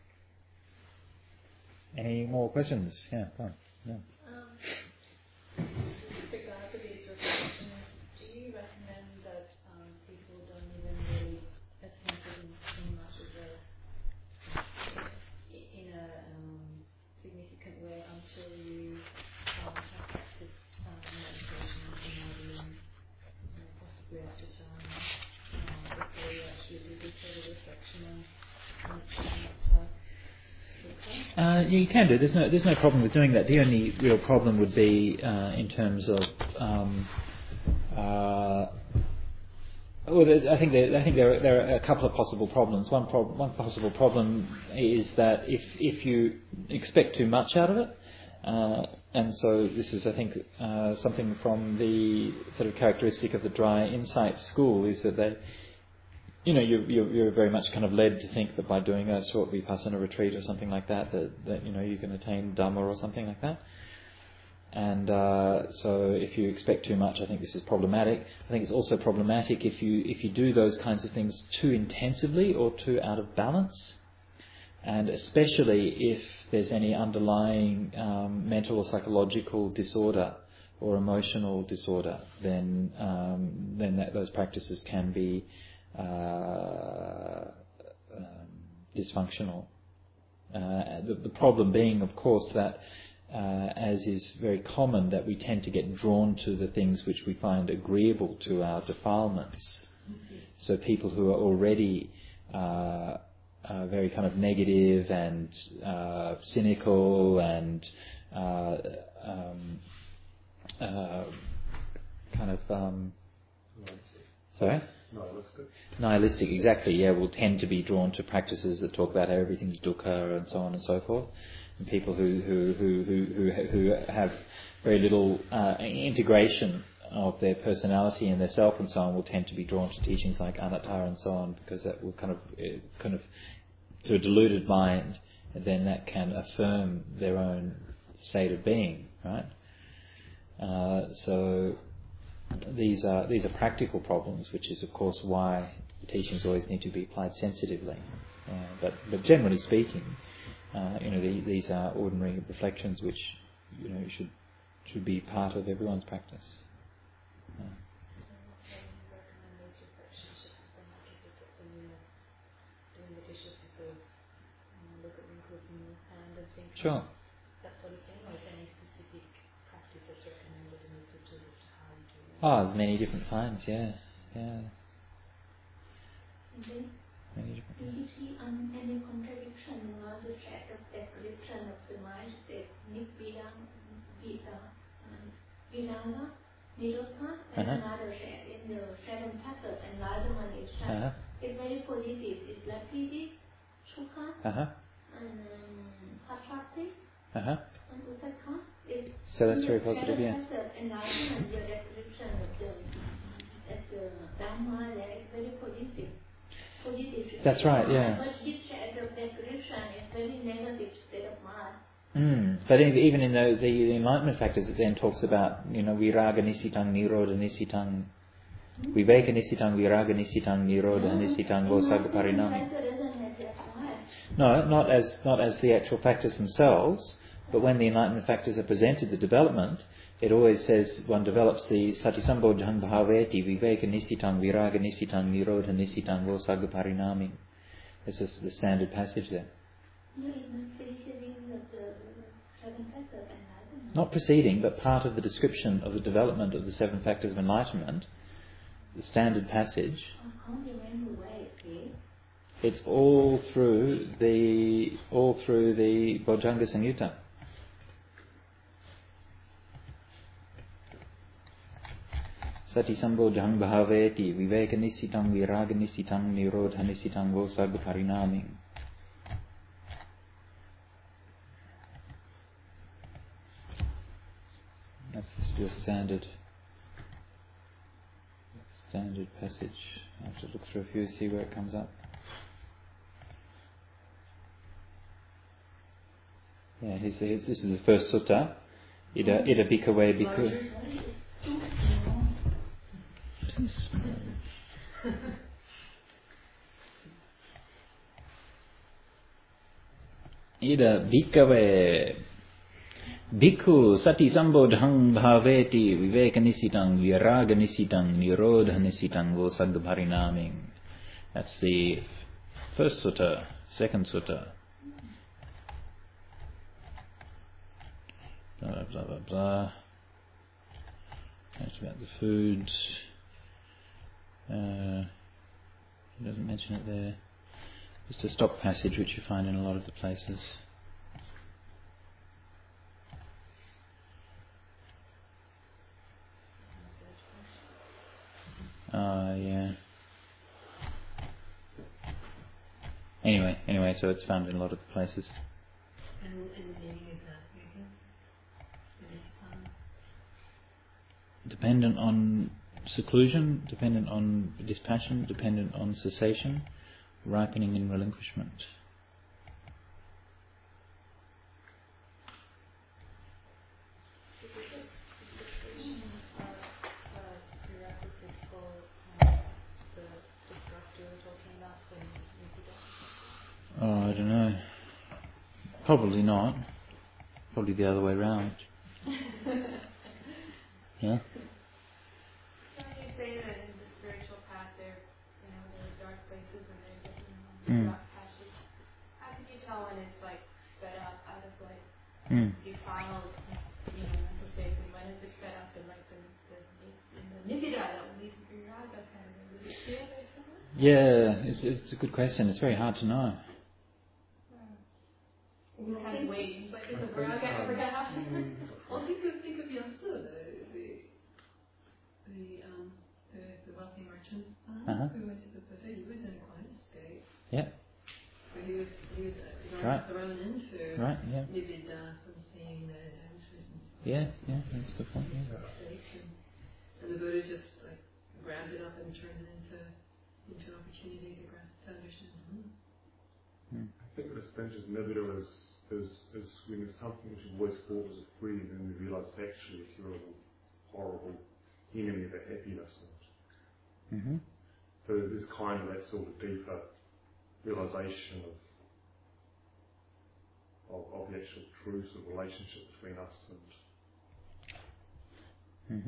Any more questions? Yeah, go on. Yeah. With regard to these reflections, do you recommend that people don't even really attempt it in much of a significant way until you have practiced meditation in order, possibly after time, before you actually do this sort of reflection and you can do. There's no problem with doing that. The only real problem would be in terms of. I think there are a couple of possible problems. One possible problem is that if you expect too much out of it, and so this is, I think, something from the sort of characteristic of the dry insight school, is that they. You're very much kind of led to think that by doing a short vipassana retreat or something like that you can attain Dhamma or something like that. And so if you expect too much, I think this is problematic. I think it's also problematic if you do those kinds of things too intensively or too out of balance, and especially if there's any underlying mental or psychological disorder or emotional disorder, then those practices can be dysfunctional. The problem being, of course, that as is very common, that we tend to get drawn to the things which we find agreeable to our defilements. So people who are already very kind of negative and cynical and nihilistic, exactly, yeah, will tend to be drawn to practices that talk about how everything's dukkha and so on and so forth. And people who have very little integration of their personality and their self and so on will tend to be drawn to teachings like anatta and so on, because that will kind of to a deluded mind, then that can affirm their own state of being, right? So these are practical problems, which is of course why the teachings always need to be applied sensitively. But generally speaking, these are ordinary reflections which should be part of everyone's practice. Sure. That sort of thing, or is there any specific practice that's recommended in the sutta as to how you do that? There's many different kinds, yeah. Okay. Many different Do you see any contradiction or the track of description of the mind that Nibbidang, Vidanga, Nirodha, and another track in the seven paths of enlightenment itself? It's very positive. It's like piti, sukha, and attractive. Uh-huh. So that's very positive, yeah. Enlightenment, your description of the Dhamma there is very positive. That's right, yeah. But this description is very negative state of mind. But even in the enlightenment factors, it then talks about, viraga nisitang, nirodha nisitang, viveka nisitang, viraga nisitang, nirodha nisitang, vosagga parinami. No, not as the actual factors themselves, but when the enlightenment factors are presented, the development, it always says one develops the satisambodhang bhaveti, viveka nisitang, viraga nisitang, nirodha nisitang, vosagga parinami. This is the standard passage there. Not preceding, but part of the description of the development of the 7 factors of enlightenment, the standard passage. It's all through the Bojjhanga Samyutta. Sati sambodhang bhaveti, viveka nisitang, viraga nisitang, nirodha nisitang, vosagga parinami. That's the standard passage. I have to look through a few to see where it comes up. Yeah, this is the first sutta. Ida bhikkhave bhikkhu. Too small. Ida bhikkhave bhikkhu sati sambodhang bhaveti viveka nisitang viraga nisitang nirodha nisitang vosagga parinami. That's the first sutta. Second sutta. Blah blah blah blah. That's about the foods. He doesn't mention it there. Just a stop passage which you find in a lot of the places. Yeah. Anyway, so it's found in a lot of the places. And the meaning is that dependent on seclusion, dependent on dispassion, dependent on cessation, ripening in relinquishment. Oh, I don't know. Probably not. Probably the other way round. Yeah? So when you say that in the spiritual path there are dark places and there's rock patches, how can you tell when it's fed up out of defiled mental states, and when is it fed up in in the nibbida that will lead to viraga kind of thing? Is it clear there somewhere? Yeah, it's a good question. It's very hard to know. Just kind of waiting. It's is the viraga ever going to happen? Well, think of Yasuda, the wealthy merchant who went to the buffet. He was in quite a state. Yeah. But he was thrown into nibbida from seeing the dancers and stuff. Yeah, that's a good point. Yeah. And the Buddha just grabbed it up and turned it into an opportunity to understand. I think what distinguishes nibbida is when there's something which is always thought was a freedom, and we realise it's actually a terrible, horrible enemy of the happiness. Mm-hmm. So there's kind of that sort of deeper realisation of the actual truth of relationship between us and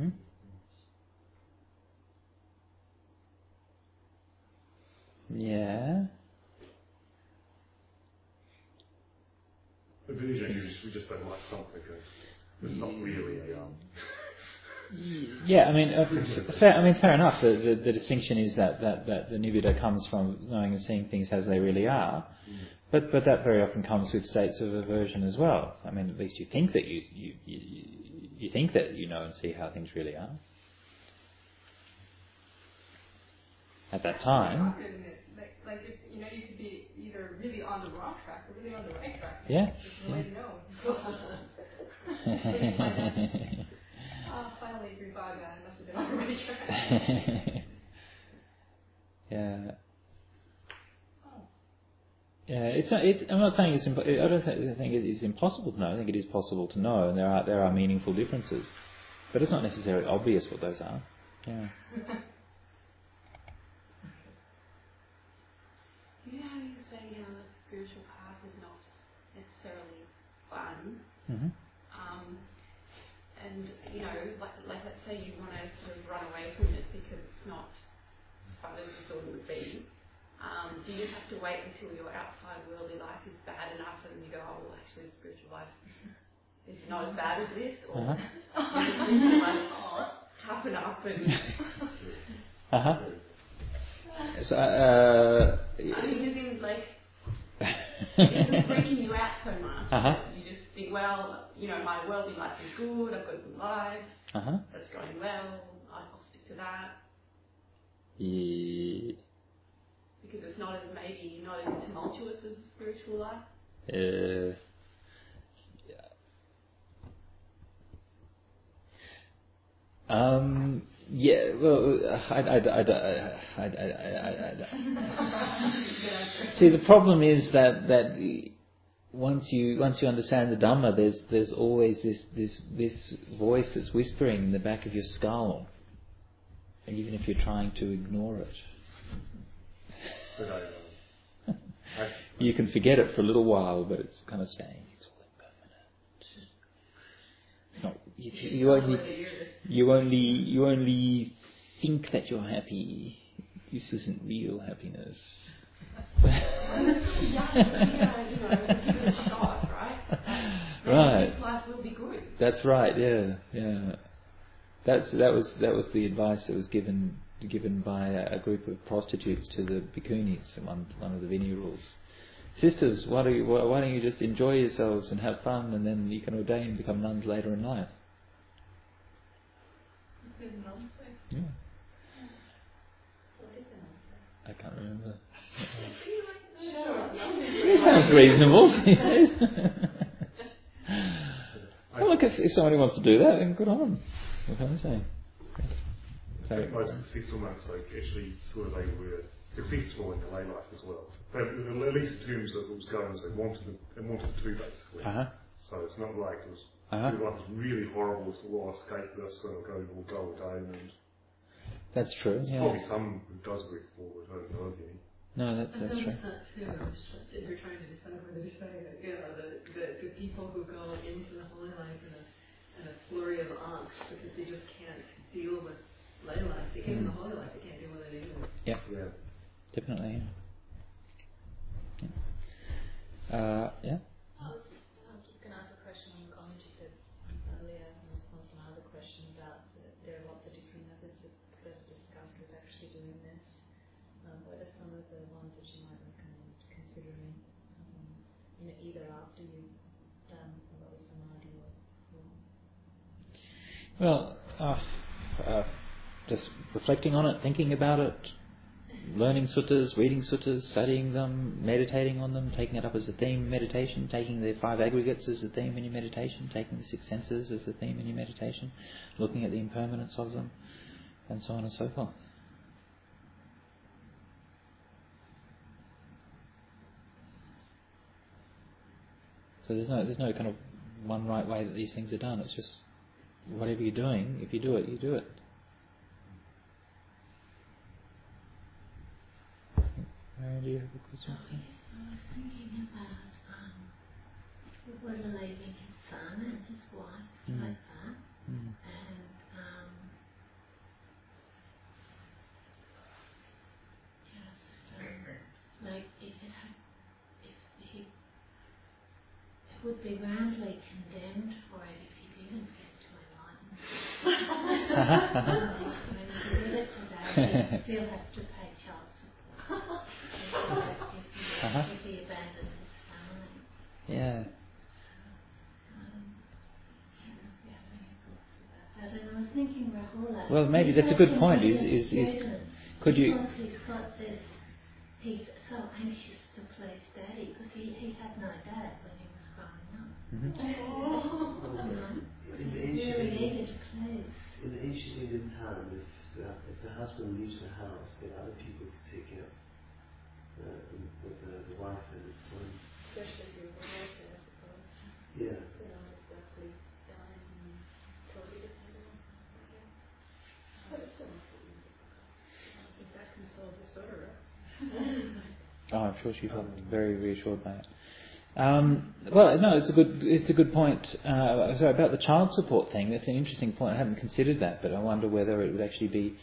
Yeah. The version we just don't like something. It's not really Yeah, fair enough. The distinction is that the nibbida comes from knowing and seeing things as they really are, but that very often comes with states of aversion as well. I mean, at least you think that you think that you know and see how things really are at that time. like if, you could be either really on the wrong track or really on the right track. Yeah. Just the way to know. Finally revived that. I must have been on the right track. Yeah. Yeah, I'm not saying it's. I don't think it is impossible to know. I think it is possible to know, and there are meaningful differences, but it's not necessarily obvious what those are. Yeah. You know how you say the spiritual path is not necessarily fun, Mm-hmm. and like let's say you want to sort of run away from it because it's not as fun as you thought it would be. Do you just have to wait until your outside worldly life is bad enough and you go, oh, well, actually, spiritual life is not as bad as this? Or toughen up and... So, it's like, it's freaking you out so much that you just think, well, my worldly life is good, I've got a good life, that's going well, I'll stick to that. Yeah. Because it's not as tumultuous as the spiritual life? Yeah, well, See, the problem is that once you understand the Dhamma, there's always this voice that's whispering in the back of your skull, and even if you're trying to ignore it. You can forget it for a little while, but it's kind of saying it's all impermanent. It's not. You only think that you're happy. This isn't real happiness. Right. This life will be good. That's right. Yeah. That was the advice that was given by a group of prostitutes to the bhikkhunis, one of the Vinaya rules. Sisters, why don't you just enjoy yourselves and have fun, and then you can ordain and become nuns later in life. Yeah. I can't remember. It sounds reasonable. Well, look, if somebody wants to do that, then good on them. What can I say? Most successful monks actually sort of they were successful in their lay life as well. But at least in terms of what was going on, they wanted the two basically. So it's not like it was life was really horrible, so I'll escape this and I'll go ordain and that's true. There's probably some who does bring forward, I don't know of any. No, that's true. That too. I was just sitting here trying to decide whether to say that, the people who go into the holy life in a flurry of angst because they just can't deal with lay life. They get in the holy life, they can't deal with it either. Yeah. Definitely. Yeah. I was just going to ask a question on the comment you said earlier in response to my other question about there are lots of different methods that are discussed with actually doing this. What are some of the ones that you might recommend considering, either after you've done a lot of samadhi or before? Well, just reflecting on it, thinking about it, learning suttas, reading suttas, studying them, meditating on them, taking it up as a theme in meditation, taking the 5 aggregates as a theme in your meditation, taking the 6 senses as a theme in your meditation, looking at the impermanence of them, and so on and so forth. So there's no kind of one right way that these things are done. It's just whatever you're doing, if you do it, you do it. Do you have a question? I was thinking about the Buddha leaving his son and his wife like that, and like it would be roundly condemned for it if he didn't get to enlightenment. When he did it today, he'd still have to pay child support. If he abandoned his family. Yeah. And I was thinking, Rahula. Well, maybe that's a good point. Is could you? Because he's got this he's so anxious to please Daddy because he had no dad when he was growing up. In the ancient Indian time, if the husband leaves the house, there are other people to take care of the wife and the son. Especially if you're royalty, I suppose. Yeah. They don't exactly die and totally dependent on something. But it's still not really difficult. I think that can solve disorder, right? Oh, I'm sure she felt very reassured by it. Well, no, it's a good point. So about the child support thing, that's an interesting point. I hadn't considered that, but I wonder whether it would actually be,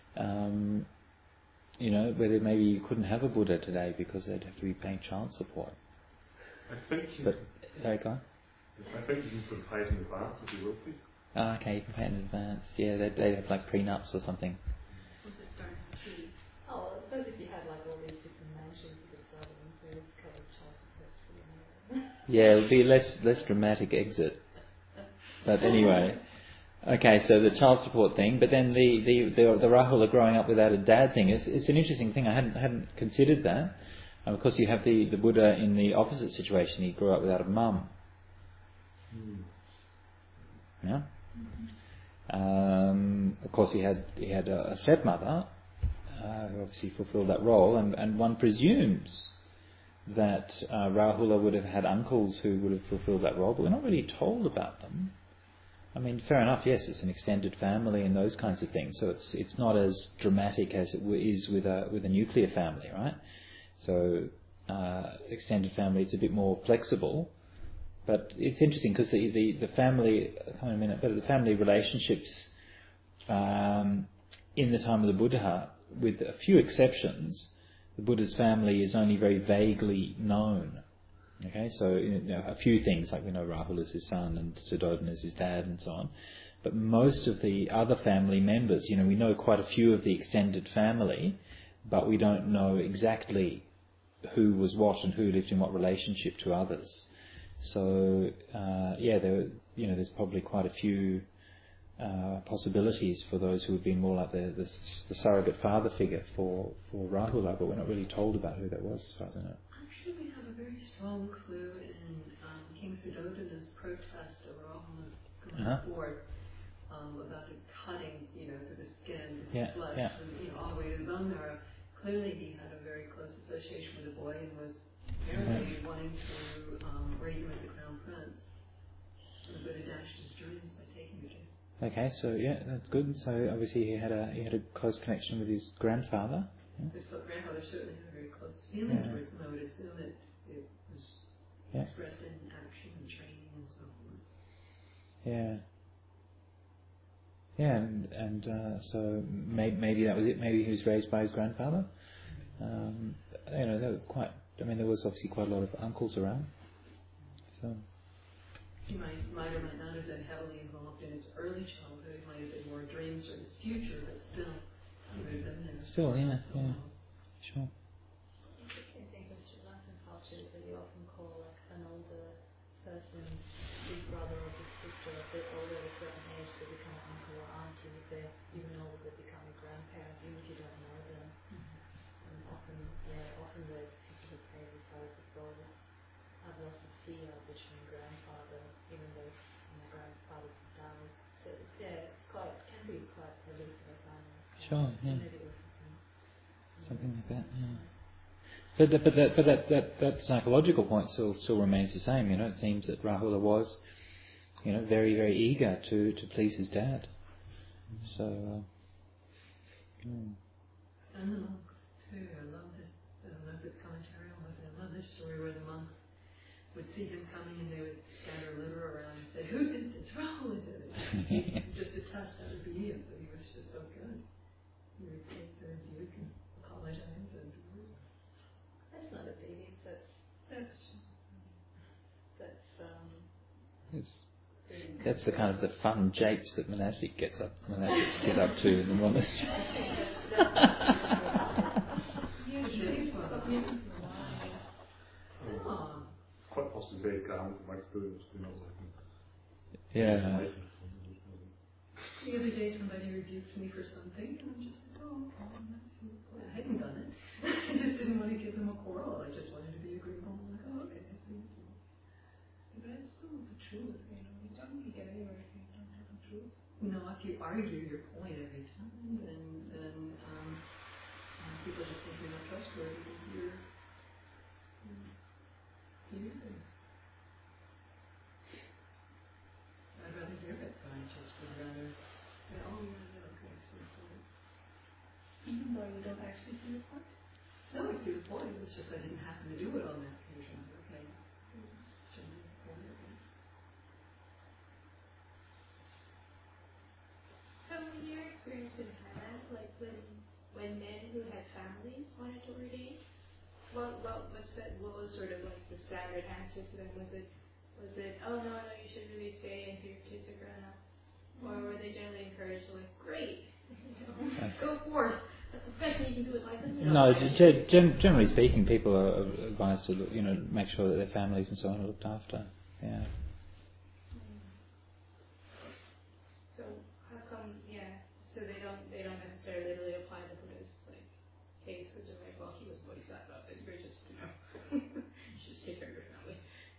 whether maybe you couldn't have a Buddha today because they'd have to be paying child support. I think you can sort of pay it in advance if you're wealthy. Oh, okay, you can pay it in advance. Yeah, they'd have like prenups or something. We'll just don't have to. Oh, I suppose if you had like all these different mansions you could sell them, so it's covered child support for you. Yeah, it would be less dramatic exit. But anyway, okay, so the child support thing, but then the Rahula growing up without a dad thing, it's an interesting thing. I hadn't considered that. Of course, you have the Buddha in the opposite situation. He grew up without a mum. Yeah. Of course, he had a stepmother who obviously fulfilled that role, and one presumes that Rahula would have had uncles who would have fulfilled that role, but we're not really told about them. I mean, fair enough, yes, it's an extended family and those kinds of things, so it's not as dramatic as it is with a nuclear family, right? So extended family, it's a bit more flexible, but it's interesting because the family, the family relationships in the time of the Buddha, with a few exceptions, the Buddha's family is only very vaguely known. Okay, so a few things, like we know Rahul is his son and Suddhodana is his dad and so on. But most of the other family members, we know quite a few of the extended family, but we don't know exactly who was what and who lived in what relationship to others. So there's probably quite a few possibilities for those who would be more like the surrogate father figure for Rahula, but we're not really told about who that was, as far as I know. Actually, we have a very strong clue in King Suddhodana's protest of Rahula going forward about the cutting, through the skin, the flesh, and all the way to the bone marrow. Clearly, he had a very close association with the boy and was apparently wanting to raise him as the crown prince. And the Buddha dashed his dreams by taking him to. Okay, so that's good. So obviously he had a close connection with his grandfather. His grandfather certainly had a very close feeling towards him. I would assume that it was expressed in action and training and so forth. Yeah. Yeah, and so maybe that was it. Maybe he was raised by his grandfather. They were quite. I mean, there was obviously quite a lot of uncles around. So he might or might not have been heavily involved in his early childhood. He might have been more dreams for his future, but still, he would have been there. Still, sure. Interesting thing with Sri Lankan culture is that you often call like an older person big brother or big sister. If they're older at a certain age, they become an uncle or auntie. If they're even older, they become a grandparent, even if you don't know them. And often there's people who pay this side of the role. I've lost a CEOs, which mean grandfather, even though my grandfather died. So can be quite elusive. Sure, yeah. Maybe it was something like that, yeah. But that psychological point still remains the same. It seems that Rahula was, very, very eager to please his dad. So. And the monks too. I love this commentary on it. I love this story where the monks would see him coming and they would scatter litter around and say, "Who did this? Rahula did it." Just to test that obedience, that he was just so good. He would take the rebuke and apologize and. That's not obedience. That's the kind of the fun japes that monastics get up to in the monastery. It's quite possibly very calm if it makes doing it. Yeah. The other day somebody rebuked me for something, and I'm just like, oh, okay, I hadn't done it. I just didn't want to give them a quarrel. I just wanted to be agreeable. I'm like, oh, okay, I see. But it's still the truth, you know. You don't really get anywhere if you don't have the truth. No, if you argue your point every time, then people just think you're not trustworthy because you do things. I'd rather hear it, so I just would rather say, oh yeah, okay, so even though you don't actually see the point? no, I see the point. It's just I didn't happen to do it on that occasion. Okay. So in your experience in Canada, like when men who had families wanted to ordain, what was sort of like the standard answer to them? Was it oh no, you should really stay until your kids are grown up? Or were they generally encouraged to like, great, go forth, that's the best thing you can do in life? No, generally speaking, people are advised to make sure that their families and so on are looked after. Yeah. So how come? Yeah. So they don't necessarily really apply the Buddha's like case because they're like, well, he was bodhisattva, but you're just you just take care of your family.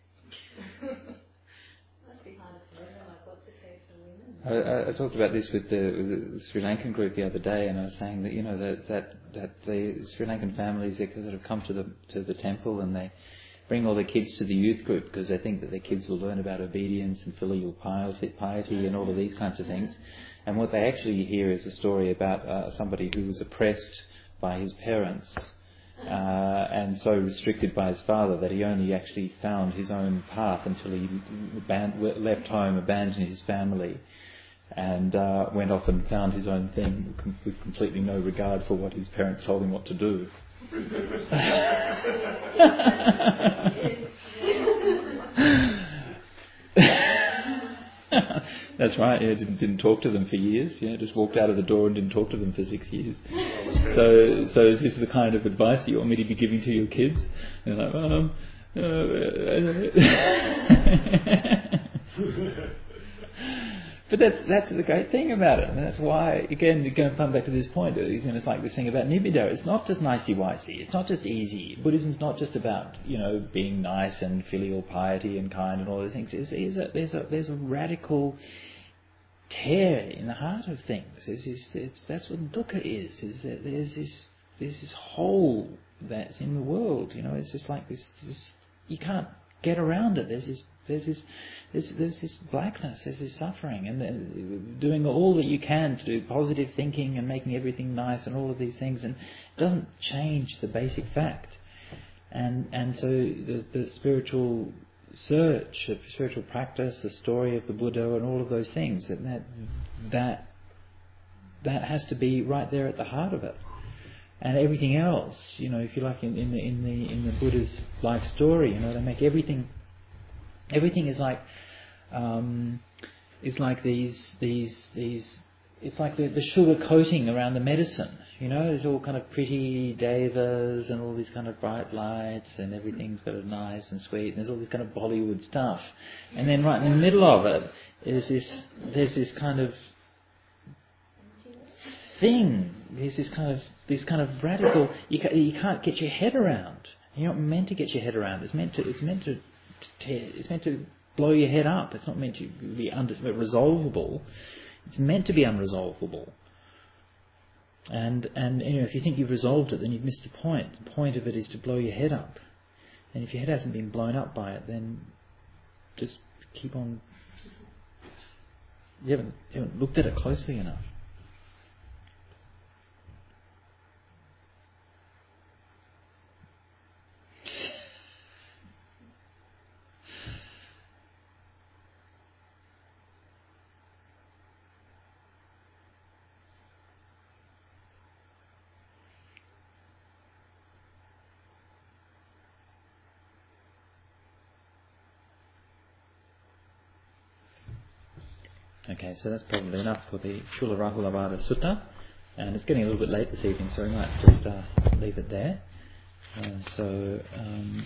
Must be hard for them. Like, what's the case for women? I talked about this with the Sri Lankan group the other day, and I was saying that that the Sri Lankan families, they sort of come to the temple and they bring all their kids to the youth group because they think that their kids will learn about obedience and filial piety and all of these kinds of things. And what they actually hear is a story about somebody who was oppressed by his parents and so restricted by his father that he only actually found his own path until he left home, abandoned his family, and went off and found his own thing with completely no regard for what his parents told him what to do. That's right. Yeah, didn't talk to them for years. Yeah, just walked out of the door and didn't talk to them for 6 years. So is this the kind of advice you want me to be giving to your kids? And they're like, But that's the great thing about it, and that's why, again, you're going to come back to this point. It's like this thing about Nibbida. It's not just nicey-wicey. It's not just easy. Buddhism's not just about being nice and filial piety and kind and all those things. There's a radical tear in the heart of things. That's what dukkha is. There's this hole that's in the world. It's just like this. You can't get around it. There's this blackness, there's this suffering, and doing all that you can to do positive thinking and making everything nice and all of these things, and it doesn't change the basic fact. And so the spiritual search, the spiritual practice, the story of the Buddha, and all of those things, that has to be right there at the heart of it. And everything else, if you like, in the Buddha's life story, they make everything is like these it's like the sugar coating around the medicine. There's all kind of pretty devas and all these kind of bright lights, and everything's got a nice and sweet, and there's all this kind of Bollywood stuff. And then right in the middle of it there's this kind of thing. There's this kind of radical you can't get your head around. You're not meant to get your head around. It's meant to blow your head up. It's not meant to be resolvable. It's meant to be unresolvable. And if you think you've resolved it, then you've missed the point. The point of it is to blow your head up. And if your head hasn't been blown up by it, then just keep on. You haven't looked at it closely enough. Okay, so that's probably enough for the Chula Rahulavada Sutta, and it's getting a little bit late this evening, so we might just leave it there.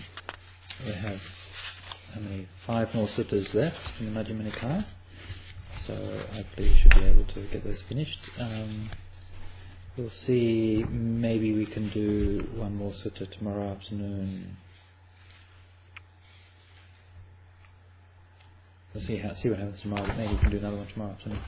We have 5 more suttas left in the Majjhima Nikaya. So hopefully we should be able to get those finished. We'll see, maybe we can do one more sutta tomorrow afternoon. We'll see what happens tomorrow, but maybe we can do another one tomorrow afternoon.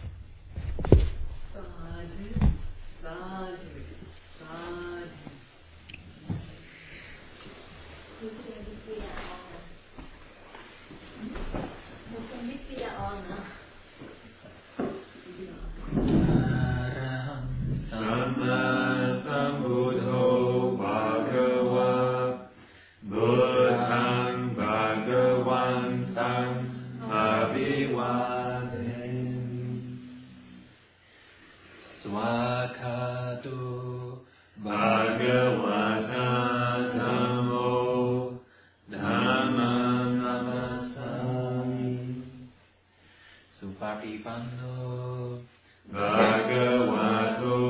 Samma Sambuddho Bhagava Buddhaṃ Bhagavantaṃ Abhivādami Swakhato Bhagavata Dhammo Dhammam Namassami Supatipanno Bhagavato